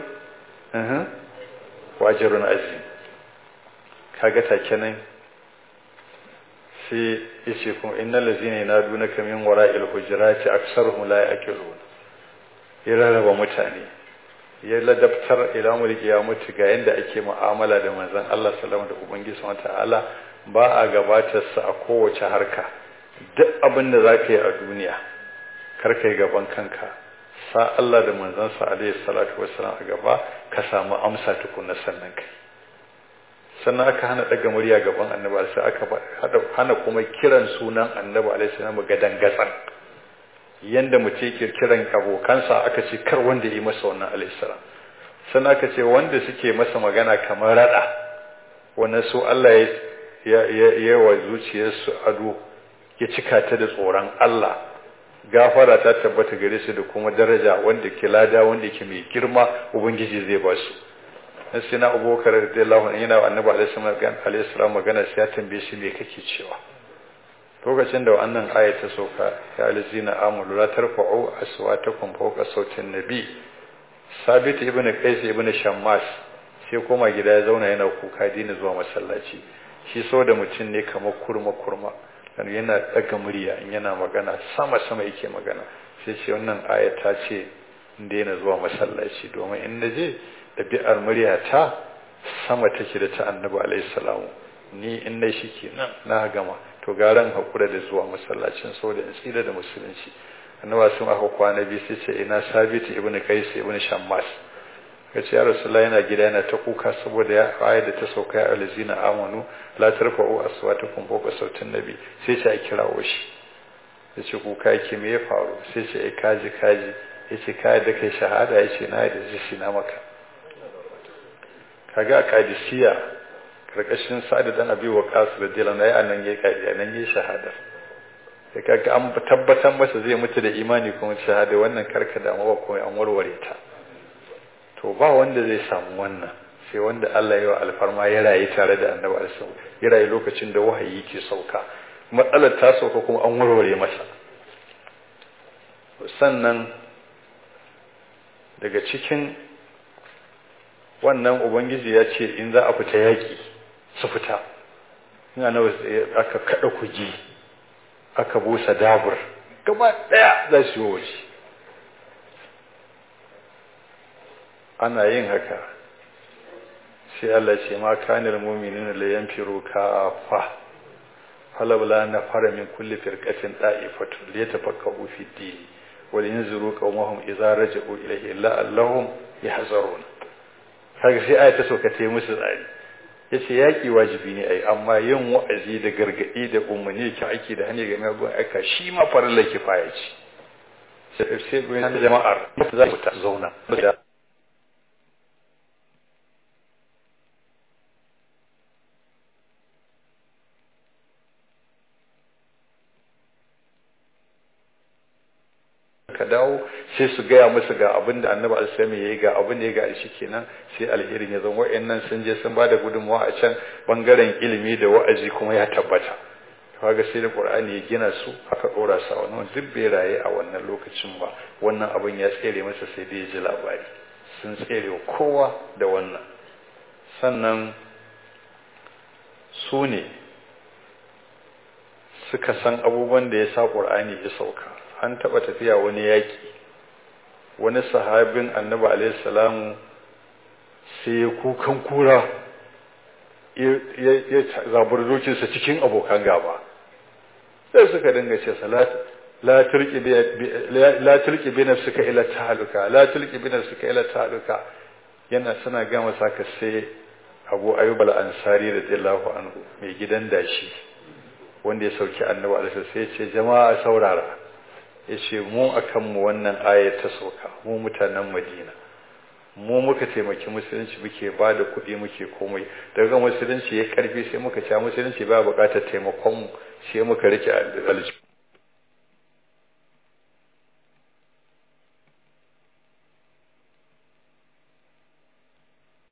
wa ajrun azim kaga take nan sai yace kuma innal ladzina yanadunaka min wara'il hujurati aktsaruhum la yaqilun ya rarraba mutane ya ladabtar ila mulki ya mutu ga yanda ake mu'amala da manzon Allah sallallahu alaihi wasallam da ubangiji subhanahu wataala ba a gabatar sa a kowace harka duk abin da zaka yi a duniya kar kai gaban kanka sa Allah da manzon sa alaihi salatu wassalam a gaba ka samu amsa tukunna sannan kai sannan aka hana daga murya gaban annabi sai aka hana kuma kiran sunan annabi alaihi salam ga dangatsan yanda mutum yake kiran abokansa aka ce kar wanda yi masa wannan alaihi salam sannan aka ce wanda suke masa magana kamar rada wannan su Allah ya wa zuciyarsu ado ya cika ta da tsoron Allah gafara ta tabbata gare su da kuma daraja wanda ke lada wanda ke mai girma ubangiji zai ba su sai na abubakar radiyallahu anhu yana annabi alaihi salam magana sai ya tambaye shi me kake cewa lokacin da wannan aya ta sauka ya alzina amulu la tarfa'u aswatakum fawqa sautin nabi sabit ibn qais ibn shammas sai koma gida ya zauna yana kuka dina zuwa masallaci shi so da mutum ne kamar kurma dan yana daga murya in yana magana sama yake magana sai ce wannan aya ta ce in daina zuwa masallaci domin in naje ɗabi'ar murya ta sama take da ta annabi alaihi salamu ni in dai shikenan na gama to garan hakura da zuwa masallacin saboda in tsira da musulunci annabi sun aka kwana biyu sai ce ina sabit ibnu qais ibnu shammas kace ya rasulullahi yana gida yana ta kuka saboda ya ayar da ta sauka ya alzina amanu la tarfa'u aswatakum fawqa sautin nabi sai ce a kirawo shi yace kuka yake me ya faru sai ce ai kaji yace kai da kai shahada yace na da shi na maka kaga kadisiya karkashin sa'ad dan abi waqas radiyallahu anhu annan yayi kadi nan yayi shahada sai kaga an tabbatar masa zai mutu da imani kuma shahada wannan karka da mawa ko an warware ta to ba wanda zai samu wannan sai wanda Allah ya wa alfarma ya rayu tare da annabi alaihi ya rayu lokacin da wahayi ke sauka matsalar ta sauka kuma an warware masa sannan daga cikin wannan ubangiji ya ce in za a fita yaki su fita ina nawa aka kada kuji aka busa dabur gaba daya za su yi waje ana yin haka sai Allah ce ma kanil mu'minina la yanfiru kafa falawla nafara min kulli firqatin da'ifatu liyatafaqahu fi din wal yanzuru qawmahum idza raja'u ilayhi illa allahum yahzarun kaga sai ayata so ka tai musu tsari yace yaki wajibi ne ai amma yin wa'azi da gargadi da umarni ki aiki da hane ga magun aika shi ma farilla kifaya ce sai bayan jama'ar za ta zauna ka dawo sai su gaya musu ga abin da annabi alsami ya yi ga abin da ya ga shi kenan sai alherin ya zama wa'annan sun je sun ba da gudunmawa a can bangaren ilimi da wa'azi kuma ya tabbata kaga sai da qur'ani ya gina su aka dora su a wannan duk bai raye a wannan lokacin ba wannan abin ya tsere masa sai da ya ji labari sun tsere kowa da wannan sannan su ne suka san abubuwan da ya sa qur'ani ya sauka an taba tafiya wani yaki wani sahabin annabi alaihi salamu sai ya kukan kura ya zabar dokinsa cikin abokan gaba sai suka dinga ce salat la tulqi bi nafsika ila tahaluka la tulqi bi nafsika ila tahaluka yana suna ga masa ka sai Abu Ayyub al-Ansari radiyallahu anhu mai gidan dashi wanda ya sauki annabi alaihi sai ya ce jama'a saurara yace mu akan mu wannan aya ta sauka mu mutanen Madina mu muka taimaki musulunci muke ba da kuɗi muke komai daga musulunci ya karfi sai muka ci musulunci ba buƙatar taimakon mu sai muka rike aljihu